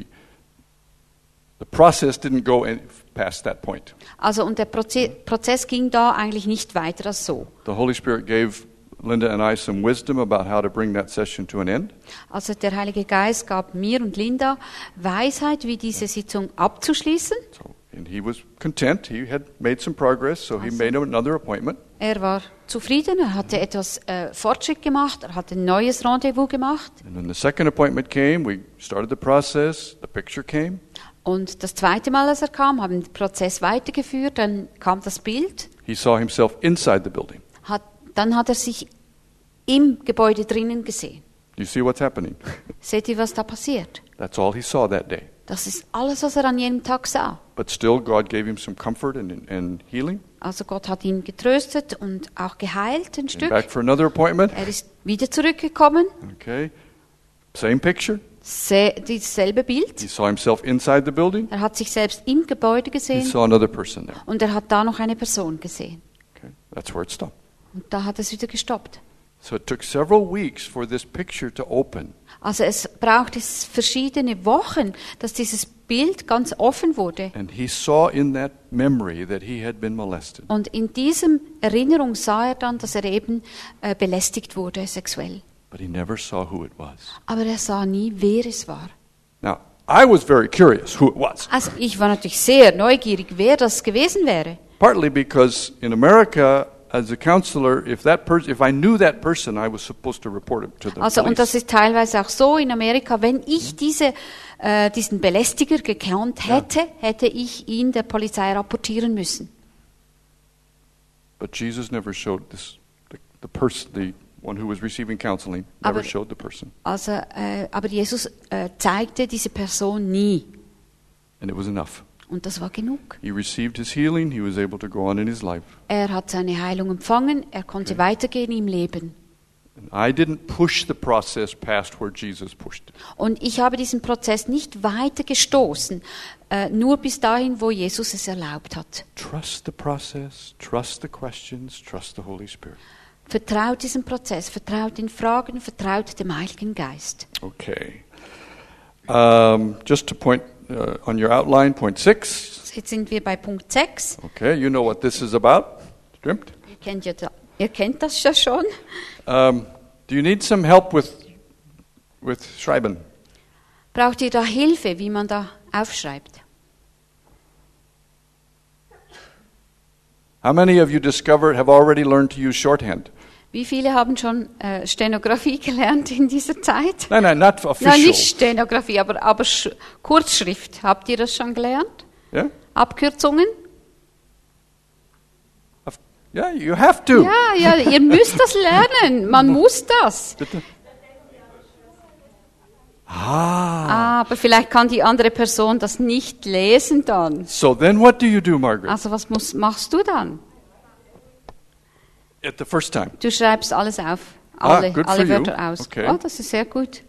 process didn't go past that point. Also und der Prozess ging da eigentlich nicht weiter als so. The Holy Spirit gave Linda and I some wisdom about how to bring that session to an end. Also der Heilige Geist gab mir und Linda Weisheit, wie diese Sitzung abzuschließen. And he was content. He had made some progress, so he made another appointment. Er war zufrieden, er hatte etwas Fortschritt gemacht, er hatte ein neues Rendezvous gemacht. And when the second appointment came, we started the process. The picture came. Und das zweite Mal, als er kam, haben wir den Prozess weitergeführt, dann kam das Bild. He saw himself inside the building. Dann hat er sich im Gebäude drinnen gesehen. Do you see what's happening? Seht ihr, was da passiert? That's all he saw that day. Das ist alles, was er an jedem Tag sah. But still, God gave him some comfort and healing. Also Gott hat ihn getröstet und auch geheilt ein Came Stück. back for another appointment. Er ist wieder zurückgekommen. Okay. Same picture. Dasselbe Bild. He saw himself inside the building. Er hat sich selbst im Gebäude He gesehen saw another person there. und er hat da noch eine Person gesehen. Okay. That's where it stopped. Und da hat es wieder gestoppt. So it took several weeks for this picture to open. Also es brauchte verschiedene Wochen, dass dieses Bild ganz offen wurde. And he saw in that memory that he had been molested. Und in diesem Erinnerung sah er dann, dass er eben belästigt wurde sexuell. But he never saw who it was. Aber er sah nie, wer es war. Now, I was very curious who it was. Also ich war natürlich sehr neugierig, wer das gewesen wäre. Partly because in America, as a counselor, if I knew that person, I was supposed to report it to the Also und das police. ist teilweise auch so in Amerika, wenn ich diesen Belästiger gekannt hätte, hätte ich ihn der Polizei rapportieren müssen. But Jesus never showed this, the person, the one who was receiving counseling, never showed the person. Also, aber Jesus zeigte diese Person nie. And it was enough. Und das war genug. He received his healing. He was able to go on in his life. Er hat seine Heilung empfangen, er konnte weitergehen im Leben. And I didn't push the process past where Jesus pushed it. Und ich habe diesen Prozess nicht weiter gestoßen, nur bis dahin, wo Jesus es erlaubt hat. Trust the process, trust the questions, trust the Holy Spirit. Vertraut diesem Prozess, vertraut den Fragen, vertraut dem Heiligen Geist. Okay. Just to point on your outline, point 6. Jetzt sind wir bei Punkt 6. Okay, you know what this is about. Stimmt? Ihr kennt das ja schon. Do you need some help with schreiben? Braucht ihr da Hilfe, wie man da aufschreibt? How many of you have already learned to use shorthand? Wie viele haben schon Stenografie gelernt in dieser Zeit? Nein, not official. Nein, nicht Stenografie, aber Kurzschrift. Habt ihr das schon gelernt? Yeah? Abkürzungen? Yeah, you have to. Ja, ihr müsst das lernen. Man muss das. Bitte? Aber vielleicht kann die andere Person das nicht lesen dann. So then what do you do, Margaret? Also was machst du dann? At the first time. Du schreibst alles auf. Alle good for Wörter you. aus. Okay. Oh, das ist sehr gut.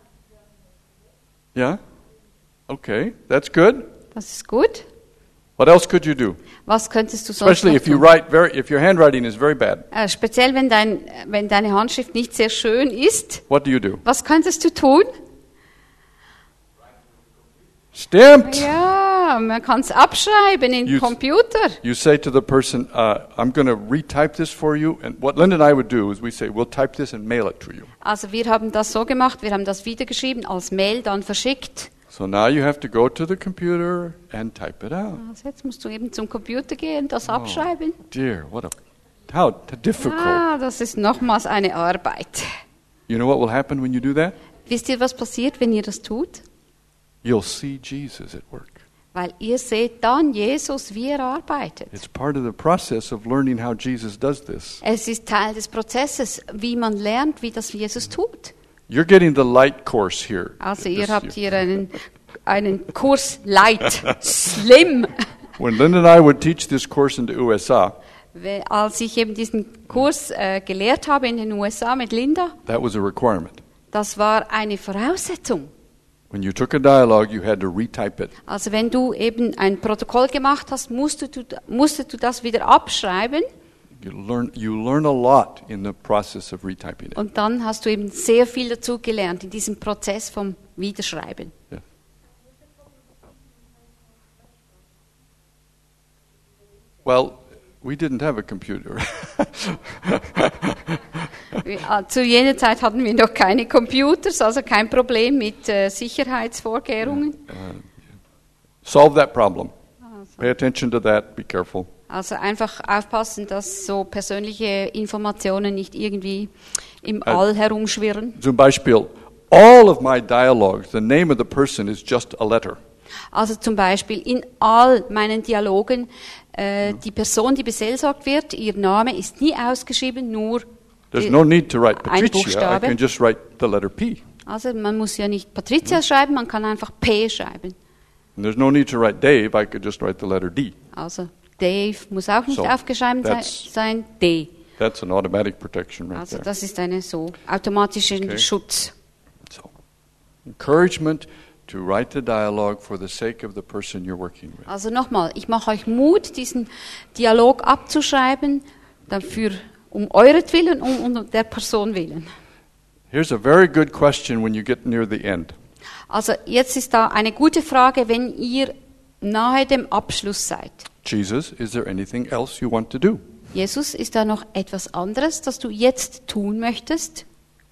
Yeah? Okay, that's good. Das ist gut. What else could you do? Was könntest du sonst Especially noch if you tun? if your handwriting is very bad. Speziell wenn deine Handschrift nicht sehr schön ist. What do you do? Was könntest du tun? Stamped. Ja, man kann es abschreiben in den Computer. You say to the person, I'm going to retype this for you. And what Linda and I would do is we say, we'll type this and mail it to you. Also wir haben das so gemacht, wir haben das wiedergeschrieben, als Mail dann verschickt. So now you have to go to the computer and type it out. Also jetzt musst du eben zum Computer gehen, das abschreiben. Dear, how difficult. Das ist nochmals eine Arbeit. You know what will happen when you do that? Wisst ihr, was passiert, wenn ihr das tut? You'll see Jesus at work. Weil ihr seht dann Jesus, wie er arbeitet. It's part of the process of learning how Jesus does this. Es ist Teil des Prozesses, wie man lernt, wie das Jesus tut. You're getting the light course here. Also ihr habt hier einen Kurs Light, Slim. When Linda and I would teach this course in the USA, Als ich eben diesen Kurs gelehrt habe in den USA mit Linda, that was a requirement. das war eine Voraussetzung. When you took a dialogue, you had to retype it. Also wenn du eben ein Protokoll gemacht hast, musstest du das wieder abschreiben You learn a lot in the process of retyping it. und dann hast du eben sehr viel dazu gelernt in diesem Prozess vom Wiederschreiben. Yeah. Well, we didn't have a computer. Zu jener Zeit hatten wir noch keine Computers, also kein Problem mit Sicherheitsvorkehrungen. Solve that problem. Pay attention to that. Be careful. Also einfach aufpassen, dass so persönliche Informationen nicht irgendwie im All herumschwirren. Zum Beispiel, all of my dialogues, the name of the person is just a letter. Also zum Beispiel in all meinen Dialogen, die Person, die beseelsorgt wird, ihr Name ist nie ausgeschrieben, nur There's no need to write ein Patricia. I Buchstabe. can just write the letter P. Also man muss ja nicht Patricia schreiben, man kann einfach P schreiben. And there's no need to write Dave. I could just write the letter D. Also Dave muss auch nicht So, aufgeschrieben sein, D. That's an automatic protection right Also there. das ist eine so automatischer Okay. Schutz. So, encouragement to write the dialogue for the sake of the person you're working with. Also nochmal, ich mache euch Mut, diesen Dialog abzuschreiben, dafür um euretwillen und um der Person willen. Here's a very good question when you get near the end. Also jetzt ist da eine gute Frage, wenn ihr nahe dem Abschluss seid. Jesus, is there anything else you want to do? Jesus, ist da noch etwas anderes, das du jetzt tun möchtest?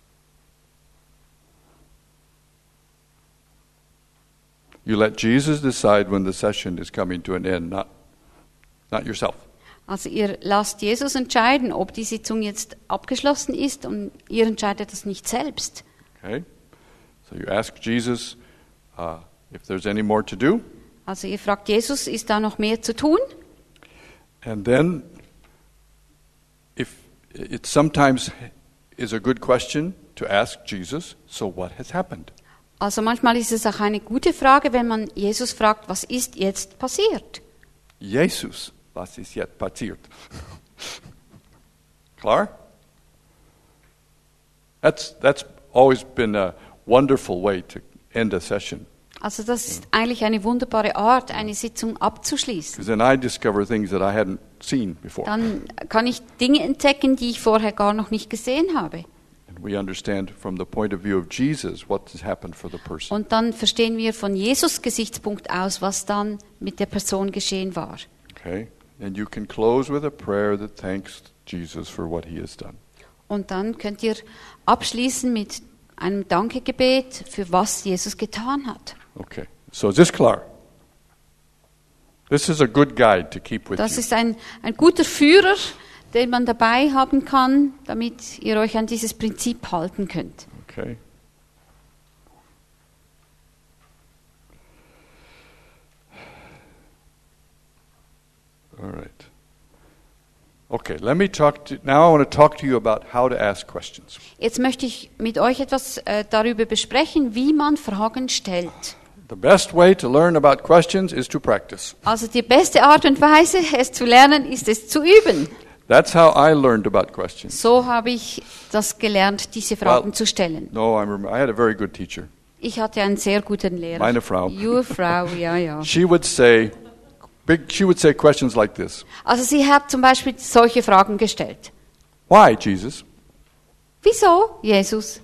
You let Jesus decide when the session is coming to an end, not yourself. Also ihr lasst Jesus entscheiden, ob die Sitzung jetzt abgeschlossen ist und ihr entscheidet das nicht selbst. Okay? So you ask Jesus if there's any more to do. Also ihr fragt Jesus, ist da noch mehr zu tun? And then, if it sometimes is a good question to ask Jesus, so what has happened? Also manchmal ist es auch eine gute Frage, wenn man Jesus fragt, was ist jetzt passiert? Jesus, was ist jetzt passiert? Klar? That's always been a wonderful way to end a session. Also das ist eigentlich eine wunderbare Art, eine Sitzung abzuschließen. Because then I discover things that I hadn't seen before. Dann kann ich Dinge entdecken, die ich vorher gar noch nicht gesehen habe. And we understand from the point of view of Jesus what has happened for the person. Und dann verstehen wir von Jesus Gesichtspunkt aus, was dann mit der Person geschehen war. Okay? And you can close with a prayer that thanks Jesus for what he has done. Und dann könnt ihr abschließen mit einem Dankegebet für was Jesus getan hat. Okay. So is this clear? This is a good guide to keep with Das you. ist ein guter Führer, den man dabei haben kann, damit ihr euch an dieses Prinzip halten könnt. Okay. All right. Okay, let me now I want to talk to you about how to ask questions. Jetzt möchte ich mit euch etwas darüber besprechen, wie man Fragen stellt. The best way to learn about questions is to practice. Also die beste Art und Weise, es zu lernen, ist es zu üben. That's how I learned about questions. So habe ich das gelernt, diese Fragen Well, zu stellen. No, I had a very good teacher. Ich hatte einen sehr guten Lehrer. Meine Frau. Your Frau, ja, ja. She would say questions like this. Also sie hat zum Beispiel solche Fragen gestellt. Why, Jesus? Wieso, Jesus?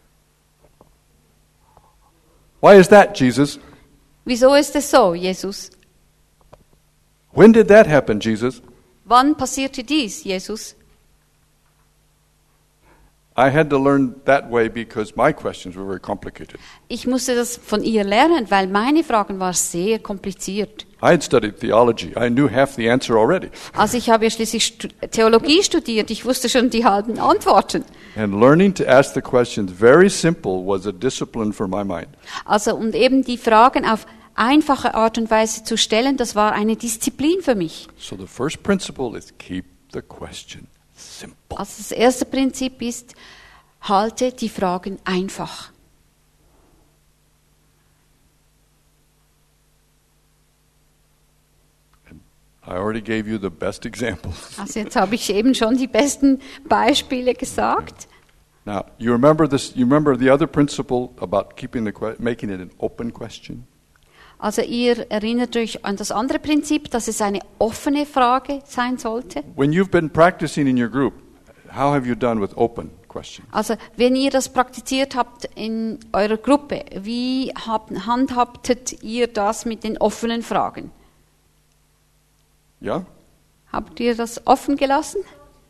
Why is that, Jesus? Wieso ist es so, Jesus? When did that happen, Jesus? Wann passierte dies, Jesus? I had to learn that way because my questions were very complicated. Ich musste das von ihr lernen, weil meine Fragen waren sehr kompliziert. I had studied theology. I knew half the answer already. Also ich habe ja schließlich Theologie studiert, ich wusste schon die halben Antworten. And learning to ask the questions very simple was a discipline for my mind. Also und eben die Fragen auf einfache Art und Weise zu stellen, das war eine Disziplin für mich. So the first principle is keep the question simple. Also das erste Prinzip ist, halte die Fragen einfach. I already gave you the best examples. Also jetzt habe ich eben schon die besten Beispiele gesagt. Now, you remember this? You remember the other principle about keeping making it an open question? Also ihr erinnert euch an das andere Prinzip, dass es eine offene Frage sein sollte. When you've been practicing in your group, how have you done with open questions? Also wenn ihr das praktiziert habt in eurer Gruppe, wie handhabtet ihr das mit den offenen Fragen? Yeah? Habt ihr das offen gelassen?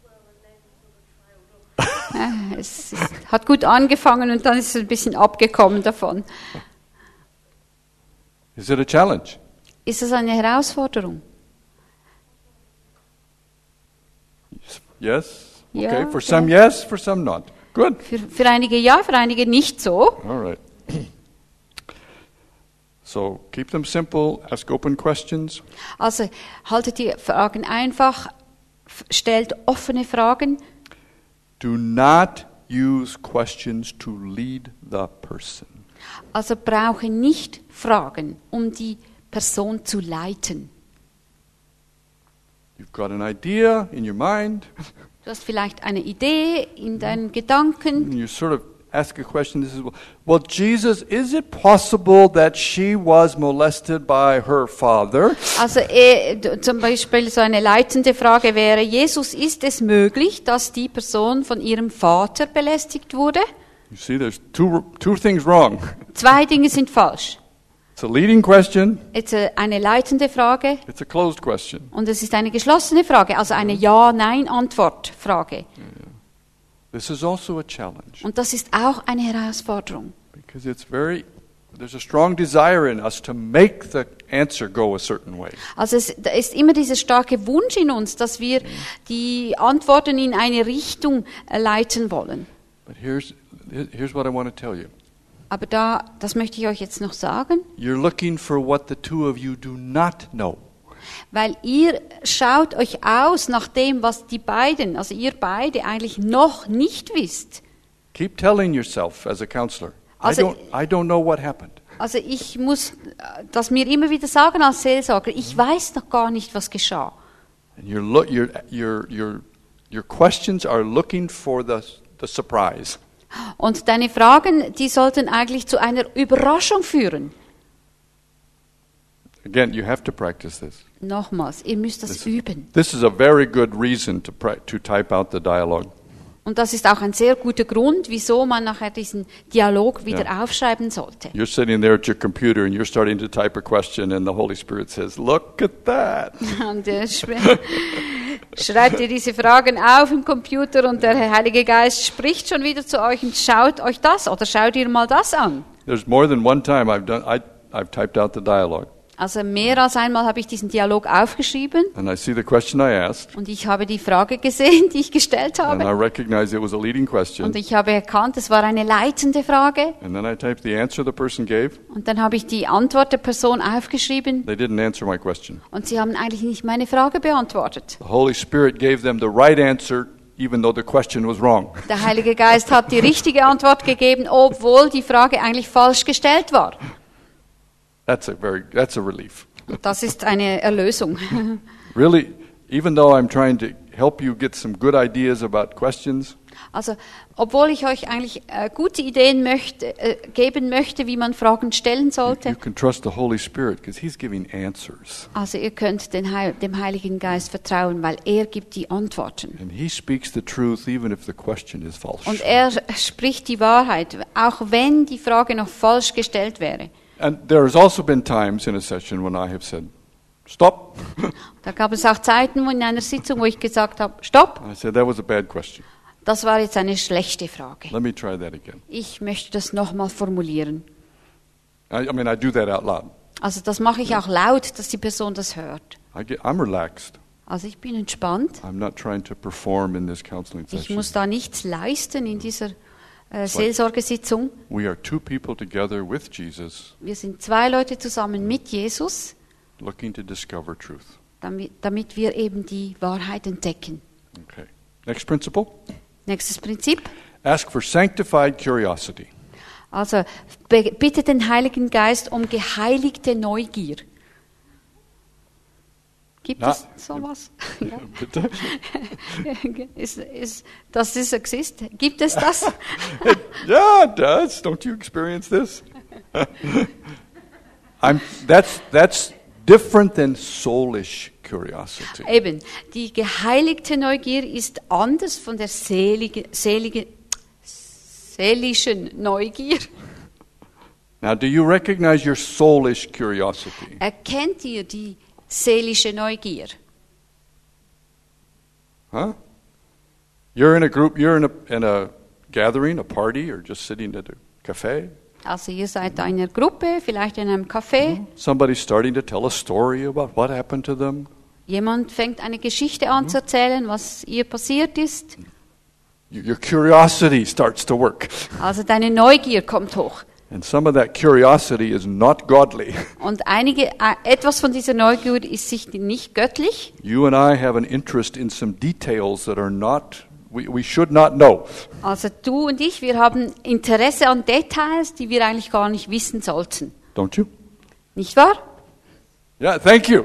Ja, hat gut angefangen und dann ist es ein bisschen abgekommen davon. Is it a challenge? Ist das eine Herausforderung? Yes? Yeah, Okay. For okay. some, yes. For some, not. Good. Für einige ja, für einige nicht so. All right. So keep them simple. Ask open questions. Also haltet die Fragen einfach, stellt offene Fragen. Do not use questions to lead the person. Also brauche nicht Fragen, um die Person zu leiten. You've got an idea in your mind, Du hast vielleicht eine Idee in deinen Gedanken. and you sort of ask a question. This is, well, Jesus, is it possible that she was molested by her father? Also zum Beispiel so eine leitende Frage wäre, Jesus, ist es möglich, dass die Person von ihrem Vater belästigt wurde? You see, there's two things wrong. Zwei Dinge sind falsch. It's a leading question. Jetzt eine leitende Frage It's a closed question. und es ist eine geschlossene Frage, also eine Ja-Nein-Antwort-Frage. This is also a challenge Und das ist auch eine Herausforderung. because there's a strong desire in us to make the answer go a certain way. Also da ist immer dieser starke Wunsch in uns, dass wir die Antworten in eine Richtung leiten wollen. But here's what I want to tell you. Aber das möchte ich euch jetzt noch sagen, You're looking for what the two of you do not know. weil ihr schaut euch aus nach dem, was die beiden, also ihr beide eigentlich noch nicht wisst. Keep telling yourself as a counselor, Also- I don't know what happened. Also ich muss das mir immer wieder sagen als Seelsorger, ich weiß noch gar nicht, was geschah. And your questions are looking for the surprise. Und deine Fragen, die sollten eigentlich zu einer Überraschung führen. Again, you have to practice this. Nochmals, ihr müsst das üben. This is a very good reason to type out the dialogue. Und das ist auch ein sehr guter Grund, wieso man nachher diesen Dialog wieder Ja. aufschreiben sollte. You're sitting there at your computer and you're starting to type a question and the Holy Spirit says, look at that. Und schreibt ihr diese Fragen auf im Computer und der Heilige Geist spricht schon wieder zu euch und schaut euch das oder schaut ihr mal das an. There's more than one time I've typed out the dialogue Also mehr als einmal habe ich diesen Dialog aufgeschrieben and I see the question I asked und ich habe die Frage gesehen, die ich gestellt and I habe. recognize it was a leading question Und ich habe erkannt, es war eine leitende Frage. and then I typed the answer the person gave. Und dann habe ich die Antwort der Person aufgeschrieben They didn't answer my question. und sie haben eigentlich nicht meine Frage beantwortet. The Holy Spirit gave them the right answer even though the question was wrong. Der Heilige Geist hat die richtige Antwort gegeben, obwohl die Frage eigentlich falsch gestellt war. That's a relief. Und das ist eine Erlösung. Really, even though I'm trying to help you get some good ideas about questions, Also, obwohl ich euch eigentlich gute Ideen geben möchte, wie man Fragen stellen you sollte, can trust the Holy Spirit because He's giving answers. also ihr könnt dem Heiligen Geist vertrauen, weil er gibt die Antworten. And He speaks the truth even if the question is false. Und er spricht die Wahrheit, auch wenn die Frage noch falsch gestellt wäre. And there has also been times in a session when I have said, stop. Da gab es auch Zeiten in einer Sitzung, wo ich gesagt habe, stopp, I said, that was a bad question. Das war jetzt eine schlechte Frage. Let me try that again. Ich möchte das nochmal formulieren. I do that out loud. Also das mache ich auch laut, dass die Person das hört. I'm relaxed. Also ich bin entspannt. I'm not trying to perform in this counseling Ich session. muss da nichts leisten in dieser Seelsorgesitzung. We are two people together with Jesus, Wir sind zwei Leute zusammen mit Jesus, looking to discover truth. damit wir eben die Wahrheit entdecken. Okay. Next principle. Nächstes Prinzip. Ask for sanctified curiosity. Also bitte den Heiligen Geist um geheiligte Neugier. Gibt es sowas? Ja. Bitte? Does this exist? Gibt es das? Yeah, it does. Don't you experience this? That's different than soulish curiosity. Eben, die geheiligte Neugier ist anders von der seelischen Neugier. Now, do you recognize your soulish curiosity? Erkennt ihr die seelische Neugier? Huh? You're in a group, you're in a gathering, a party, or just sitting at a cafe. Also ihr seid in einer Gruppe, vielleicht in einem Café. Somebody's starting to tell a story about what happened to them. Jemand fängt eine Geschichte an zu erzählen, was ihr passiert ist. Your curiosity starts to work. Also deine Neugier kommt hoch. And some of that curiosity is not godly. Und etwas von dieser Neugier ist sicher nicht göttlich. You and I have an interest in some details that are not, we should not know. Also du und ich, wir haben Interesse an Details, die wir eigentlich gar nicht wissen sollten. Don't you? Nicht wahr? Yeah, thank you.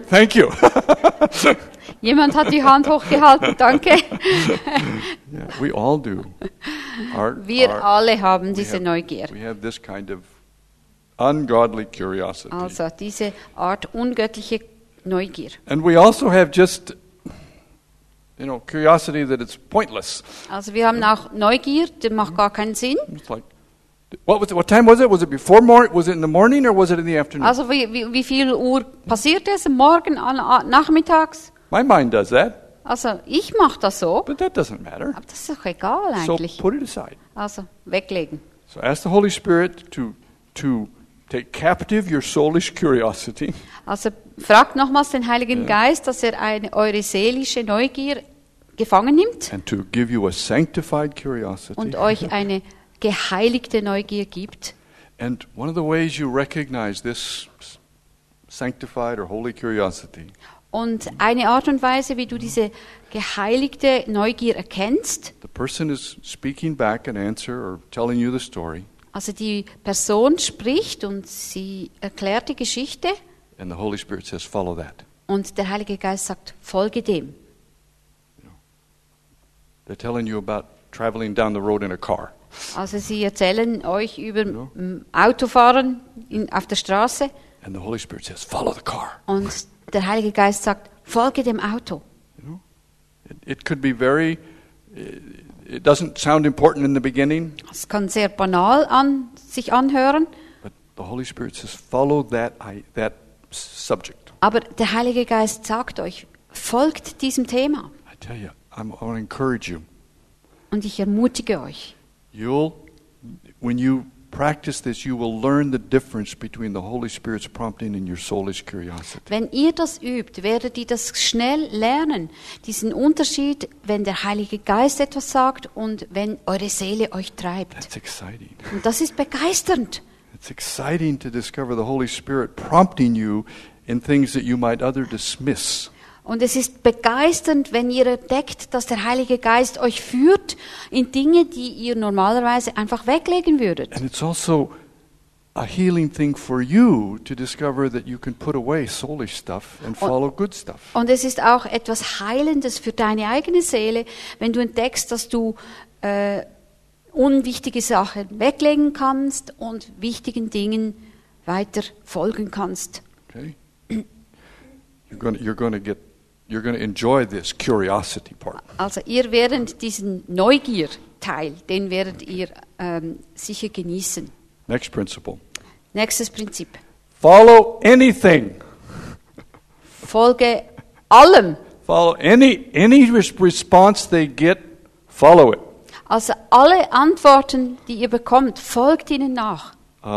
Jemand hat die Hand hochgehalten, danke. Yeah, we all do. Wir alle haben diese Neugier. We have this kind of ungodly curiosity. Also diese Art ungöttliche Neugier. And we also have just, curiosity that it's pointless. Also wir haben auch Neugier, die macht gar keinen Sinn. It's like, what time was it? Was it before morning? Was it in the morning or was it in the afternoon? Also wie viel Uhr passiert es? Morgen, nachmittags? My mind does that, Also ich mache das so, but that doesn't matter. aber das ist doch egal So eigentlich. put it aside. Also weglegen. So ask the Holy Spirit to take captive your soulish curiosity Also fragt nochmals den Heiligen Geist, dass er eure seelische Neugier gefangen nimmt and to give you a sanctified curiosity. und euch eine geheiligte Neugier gibt. And one of the ways you recognize this sanctified or holy curiosity Und eine Art und Weise, wie du diese geheiligte Neugier erkennst, the person is speaking back an answer or telling you the story, also die Person spricht und sie erklärt die Geschichte and the Holy Spirit says, follow that. und der Heilige Geist sagt, folge dem. They're telling you about traveling down the road in a car. Also sie erzählen euch über Autofahren auf der Straße And the Holy Spirit says, follow the car. und der Heilige Geist sagt, folge dem Auto. It could be it doesn't sound important in the beginning, Es kann sehr banal sich anhören, but the Holy Spirit says, follow that subject. aber der Heilige Geist sagt euch, folgt diesem Thema. I tell you, I want to encourage you. Und ich ermutige euch. When you practice this, you will learn the difference between the Holy Spirit's prompting and your soulish curiosity. Wenn ihr das übt, werdet ihr das schnell lernen. Diesen Unterschied, wenn der Heilige Geist etwas sagt und wenn eure Seele euch treibt. That's exciting. Und das ist begeisternd. It's exciting to discover the Holy Spirit prompting you in things that you might other dismiss. Und es ist begeisternd, wenn ihr entdeckt, dass der Heilige Geist euch führt in Dinge, die ihr normalerweise einfach weglegen würdet. And it's also a healing thing for you to discover that you can put away soulish stuff and follow good stuff. Und es ist auch etwas Heilendes für deine eigene Seele, wenn du entdeckst, dass du unwichtige Sachen weglegen kannst und wichtigen Dingen weiter folgen kannst. Okay? You're going to enjoy this curiosity part. Also ihr werdet diesen Neugier-Teil, den werdet ihr sicher genießen. Next principle. Nächstes Prinzip. Follow anything. Folge allem. Follow any response they get, follow it. Also alle Antworten, die ihr bekommt, folgt ihnen nach.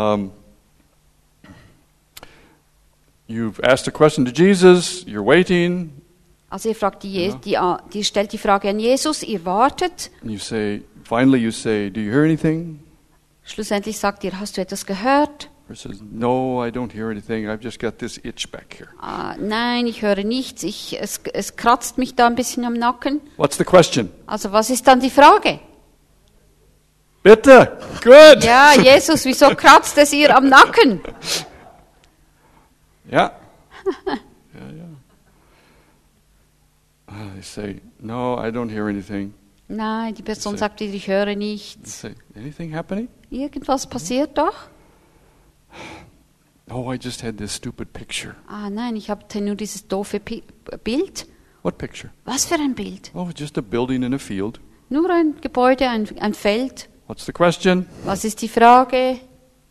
You've asked a question to Jesus, you're waiting, Also ihr fragt die stellt die Frage an Jesus, ihr wartet. and finally you say, do you hear anything? Schlussendlich sagt ihr, hast du etwas gehört? Or says, no, I don't hear anything, I've just got this itch back here. Nein, ich höre nichts. Es kratzt mich da ein bisschen am Nacken. What's the question? Also was ist dann die Frage? Bitte, good. Ja, Jesus, wieso kratzt es ihr am Nacken? Yeah. They say, no, I don't hear anything. Nein, die Person sagt ihr, ich höre They nichts. say, anything happening? Irgendwas passiert doch? Oh, I just had this stupid picture. Nein, ich hatte nur dieses doofe Bild. What picture? Was für ein Bild? Oh, just a building in a field. Nur ein Gebäude, ein Feld. What's the question? Was ist die Frage?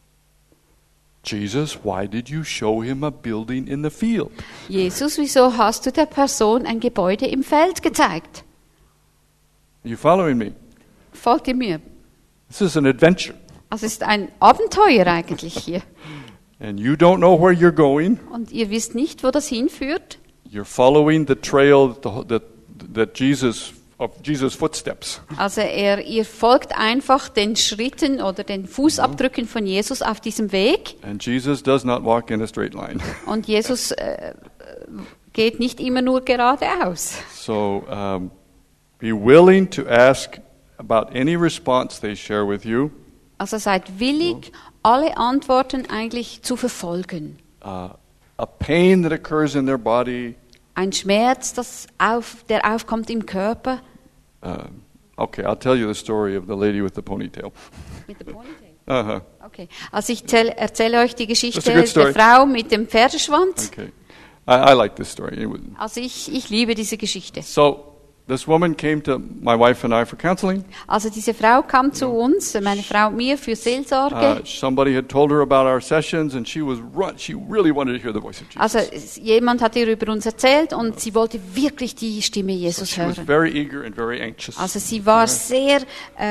Jesus, why did you show him a building in the field? Jesus, wieso hast du der Person ein Gebäude im Feld gezeigt? Are you following me? Folgt ihr mir? This is an adventure. Also es ist ein Abenteuer eigentlich hier. And you don't know where you're going. Und ihr wisst nicht, wo das hinführt. You're following the trail that of Jesus' footsteps. Also ihr folgt einfach den Schritten oder den Fußabdrücken von Jesus auf diesem Weg. And Jesus does not walk in a straight line. Und Jesus geht nicht immer nur geradeaus. So be willing to ask about any response they share with you. Also seid willig, alle Antworten eigentlich zu verfolgen. A pain that occurs in their body. Ein Schmerz, der aufkommt im Körper. Okay, I'll tell you the story of the lady with the ponytail. Mit dem Ponytail? Uh-huh. Okay. Also ich erzähle euch die Geschichte That's a good story. der Frau mit dem Pferdeschwanz. Okay, I like this story. Also ich liebe diese Geschichte. So this woman came to my wife and I for counseling. Also diese Frau kam zu uns, meine Frau und mir, für Seelsorge. Somebody had told her about our sessions, and she really wanted to hear the voice of Jesus. Also jemand hat ihr über uns erzählt und sie wollte wirklich die Stimme So Jesus she was hören. very eager and very anxious. Also sie war sehr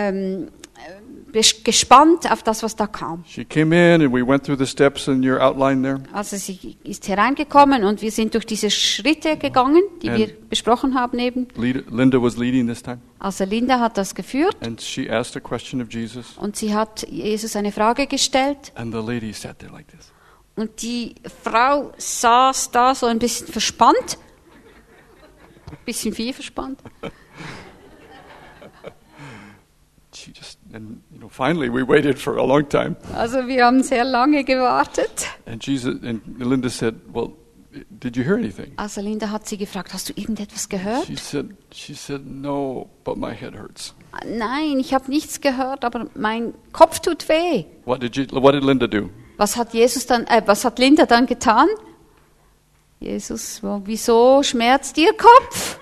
gespannt auf das, was da kam. She came in, and we went through the steps in your outline there. Also sie ist hereingekommen und wir sind durch diese Schritte gegangen, die wir besprochen haben eben. Linda was leading this time, Also Linda hat das geführt and she asked a question of Jesus, und sie hat Jesus eine Frage gestellt and the lady sat there like this. und die Frau saß da so ein bisschen verspannt, ein bisschen viel verspannt. And finally we waited for a long time. Also wir haben sehr lange gewartet. And Linda said, "Well, did you hear anything?" Also Linda hat sie gefragt, hast du irgendetwas gehört? She said, "No, but my head hurts." Nein, ich habe nichts gehört, aber mein Kopf tut weh. What did Linda do? Was hat Linda dann getan? Jesus, wieso schmerzt ihr Kopf?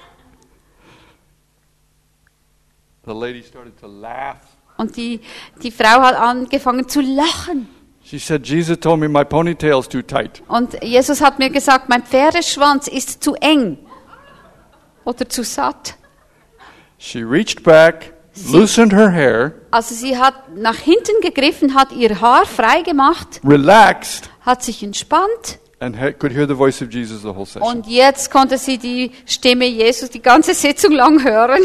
The lady started to laugh. Und die Frau hat angefangen zu lachen. She said, "Jesus told me my ponytail's too tight." Und Jesus hat mir gesagt, mein Pferdeschwanz ist zu eng oder zu satt. She reached back, loosened her hair, Also sie hat nach hinten gegriffen, hat ihr Haar frei gemacht, relaxed, hat sich entspannt and could hear the voice of Jesus the whole session. und jetzt konnte sie die Stimme Jesus die ganze Sitzung lang hören.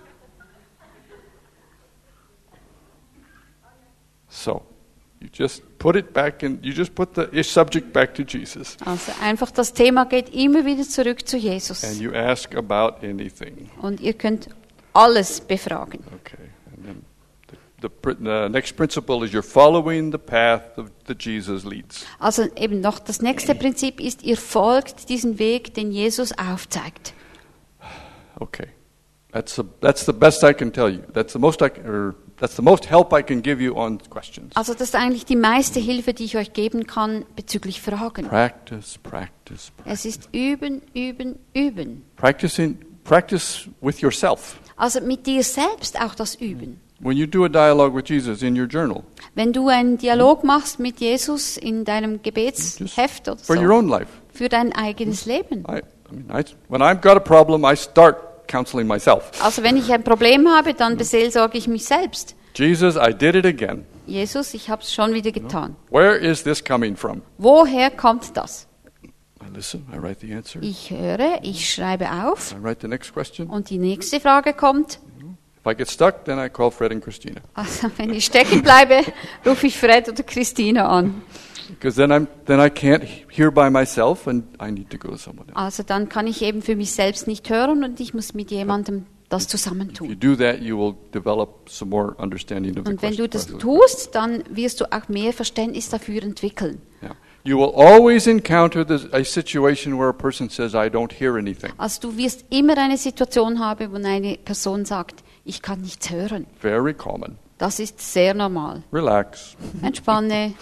So, you just put it back in. You just put the subject back to Jesus, Also einfach das Thema geht immer wieder zurück zu Jesus. and you ask about anything. Und ihr könnt alles befragen. Okay, and then the next principle is you're following the path that Jesus leads. Also eben noch das nächste Prinzip ist, ihr folgt diesen Weg, den Jesus aufzeigt. Okay, that's the best I can tell you. That's the most help I can give you on questions. Also das ist eigentlich die meiste Hilfe, die ich euch geben kann bezüglich Fragen. Practice. Es ist üben, üben, üben. Practice with yourself. Also mit dir selbst auch das Üben. When you do a dialogue with Jesus in your journal, Wenn du einen Dialog machst mit Jesus in deinem Gebetsheft oder for your so, own life. für dein eigenes Leben. When I've got a problem, I start counseling myself. Also wenn ich ein Problem habe, dann beseelsorge ich mich selbst. Jesus, I did it again. Jesus, ich habe es schon wieder getan. Where is this coming from? Woher kommt das? I listen, I write the answer. Ich höre, ich schreibe auf I write the next question. und die nächste Frage kommt. If I get stuck, then I call Fred and Christina. Also wenn ich stecken bleibe, rufe ich Fred oder Christina an. Because then I can't hear by myself and I need to go to someone else. Also dann kann ich eben für mich selbst nicht hören und ich muss mit jemandem das If you zusammentun. do that, you will develop some more understanding of the Und wenn du question. das tust, dann wirst du auch mehr Verständnis dafür entwickeln. Yeah. You will always encounter a situation where a person says, I don't hear anything. Also du wirst immer eine Situation haben, wo eine Person sagt, ich kann nichts hören. Very common. Das ist sehr normal. Relax. Entspanne.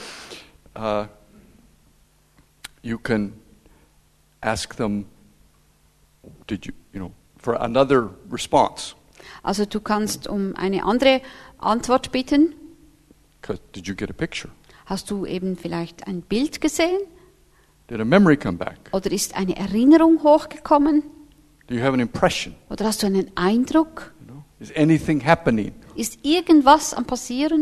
You can ask them, for another response. Also du kannst um eine andere Antwort bitten. Did you get a picture? Hast du eben vielleicht ein Bild gesehen? Did a memory come back? Oder ist eine Erinnerung hochgekommen? Do you have an impression? Oder hast du einen Eindruck? Is anything happening? Ist irgendwas am Passieren?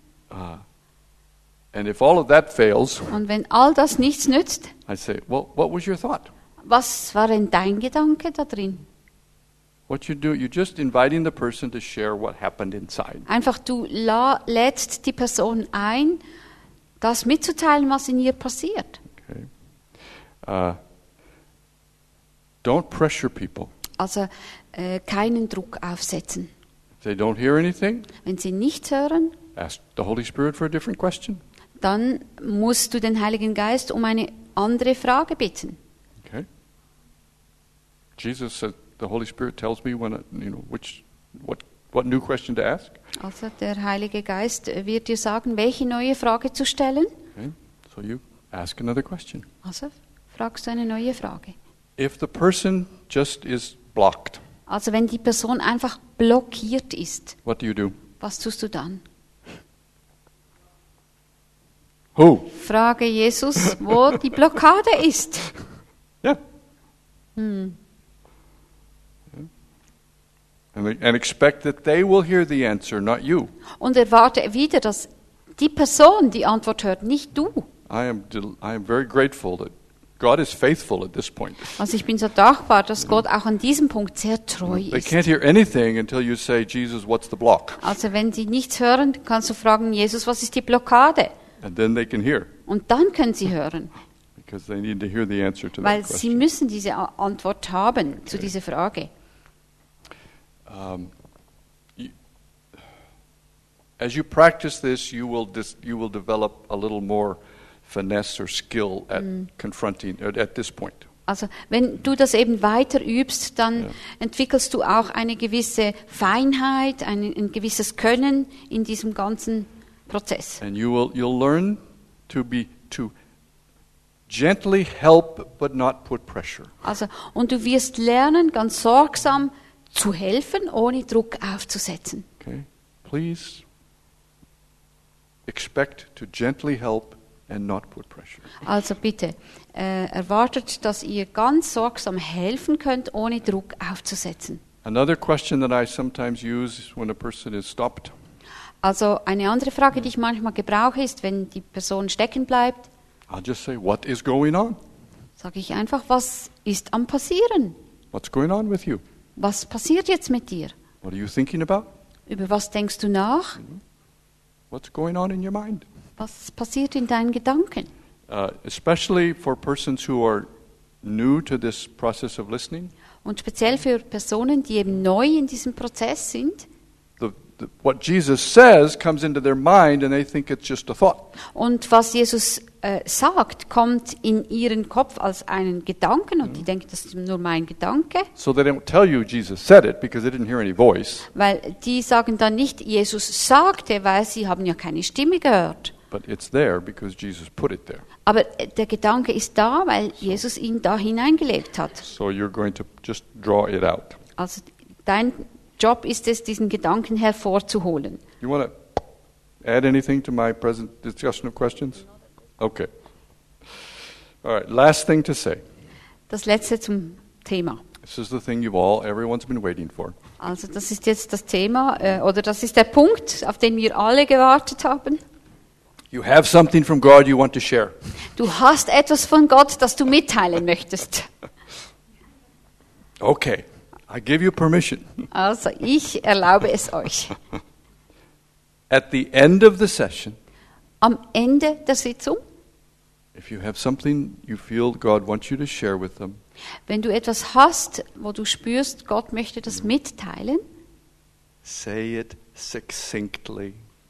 And if all of that fails, Und wenn all das nichts nützt, I say, well, what was your thought? was war denn dein Gedanke da drin? What you do, you're just inviting the person to share what happened inside. Einfach du lädst die Person ein, das mitzuteilen, was in ihr passiert. Okay. Don't pressure people. Also keinen Druck aufsetzen. If they don't hear anything, Wenn sie nichts hören, ask the Holy Spirit for a different question. dann musst du den Heiligen Geist um eine andere Frage bitten. Okay. Jesus said, the Holy Spirit tells me when, what new question to ask. Also der Heilige Geist wird dir sagen, welche neue Frage zu stellen. Okay. So you ask another question. Also fragst du eine neue Frage. If the person just is blocked, Also wenn die Person einfach blockiert ist, what do? was tust du dann? Who? Frage Jesus, wo die Blockade ist. Yeah. And expect that they will hear the answer, not you. Und erwarte wieder, dass die Person die Antwort hört, nicht du. I am very grateful that God is faithful at this point. Also ich bin so dankbar, dass Gott auch an diesem Punkt sehr treu They ist. can't hear anything until you say, Jesus, what's the block? Also wenn sie nichts hören, kannst du fragen, Jesus, was ist die Blockade? And then they can hear, Und dann können sie hören, because they need to hear the answer to weil that sie question. müssen diese Antwort haben zu dieser Frage. As you practice this, you will develop a little more finesse or skill at confronting at this point. Also wenn du das eben weiter übst, dann entwickelst du auch eine gewisse Feinheit, ein gewisses Können in diesem ganzen Prozess. And you'll learn to gently help but not put pressure. Also und du wirst lernen, ganz sorgsam zu helfen, ohne Druck aufzusetzen. Okay? Please expect to gently help and not put pressure. Also bitte erwartet, dass ihr ganz sorgsam helfen könnt, ohne Druck aufzusetzen. Another question that I sometimes use when a person is stopped. Also eine andere Frage, die ich manchmal gebrauche, ist, wenn die Person stecken bleibt, I'll just say, what is going on? sage ich einfach, was ist am passieren? What's going on with you? Was passiert jetzt mit dir? What are you thinking about? Über was denkst du nach? What's going on in your mind? Was passiert in deinen Gedanken? Especially for persons who are new to this process of listening, Und speziell für Personen, die eben neu in diesem Prozess sind what Jesus says comes into their mind and they think it's just a thought. und was Jesus sagt, kommt in ihren Kopf als einen Gedanken und die denken, das ist nur mein Gedanke, So they don't tell you Jesus said it because they didn't hear any voice, weil die sagen dann nicht, Jesus sagte, weil sie haben ja keine Stimme gehört. but it's there because Jesus put it there. Aber der Gedanke ist da, weil Jesus ihn da hineingelegt hat. So you're going to just draw it out. Also dein Job ist es, diesen Gedanken hervorzuholen. You want to add anything to my present discussion of questions? Okay. All right, last thing to say. Das letzte zum Thema. This is the thing everyone's been waiting for. Also das ist jetzt das Thema, oder das ist der Punkt, auf den wir alle gewartet haben. You have something from God you want to share. Du hast etwas von Gott, das du mitteilen möchtest. Okay, I give you permission. Also ich erlaube es euch. At the end of the session, Am Ende der Sitzung, if you have something you feel God wants you to share with them, wenn du etwas hast, wo du spürst, Gott möchte das mitteilen, say it succinctly,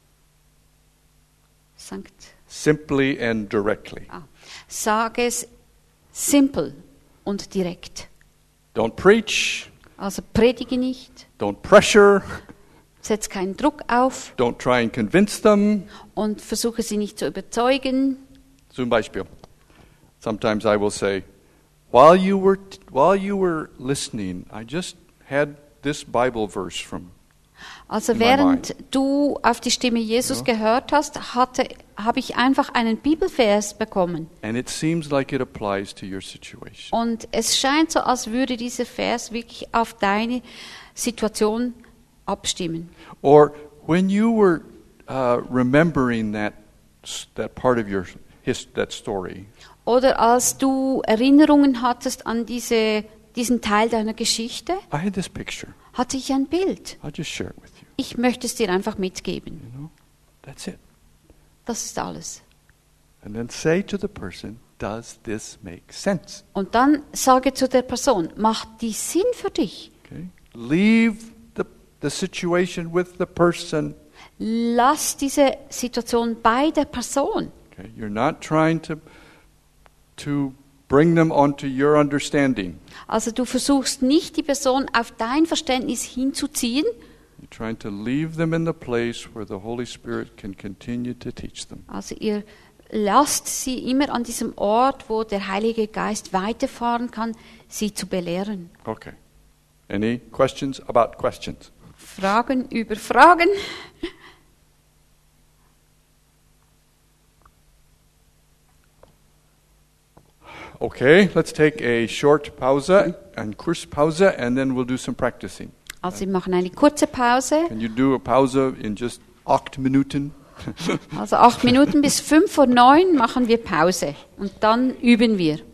simply and directly. Sag es simpel und direkt. Don't preach, Also predige nicht, don't pressure, setz keinen Druck auf don't try and convince them. und versuche sie nicht zu überzeugen. Zum Beispiel, sometimes I will say, while you were listening, I just had this Bible verse from. Also In my während du auf die Stimme Jesus gehört hast, habe ich einfach einen Bibelvers bekommen. And it seems like it applies to your situation. Und es scheint so, als würde dieser Vers wirklich auf deine Situation abstimmen. Or when you were remembering that part of that story, Oder als du Erinnerungen hattest an diesen Teil deiner Geschichte, I had this picture. hatte ich ein Bild. I'll just share it with you. Ich möchte es dir einfach mitgeben. You know, that's it. Das ist alles. And then say to the person, does this make sense? Und dann sage zu der Person, macht die Sinn für dich? Okay. Leave the situation with the person. Lass diese Situation bei der Person. Okay. You're not trying to bring them onto your understanding. Also du versuchst nicht, die Person auf dein Verständnis hinzuziehen, You're trying to leave them in the place where the Holy Spirit can continue to teach them. also ihr lasst sie immer an diesem Ort, wo der Heilige Geist weiterfahren kann, sie zu belehren. Okay. Any questions about questions? Fragen über Fragen. Okay, let's take a short pause, and Kurspause, and then we'll do some practicing. Also wir machen eine kurze Pause, Can you do a Pause in just 8 Minuten? also 8 Minuten bis 5 vor 9 machen wir Pause und dann üben wir.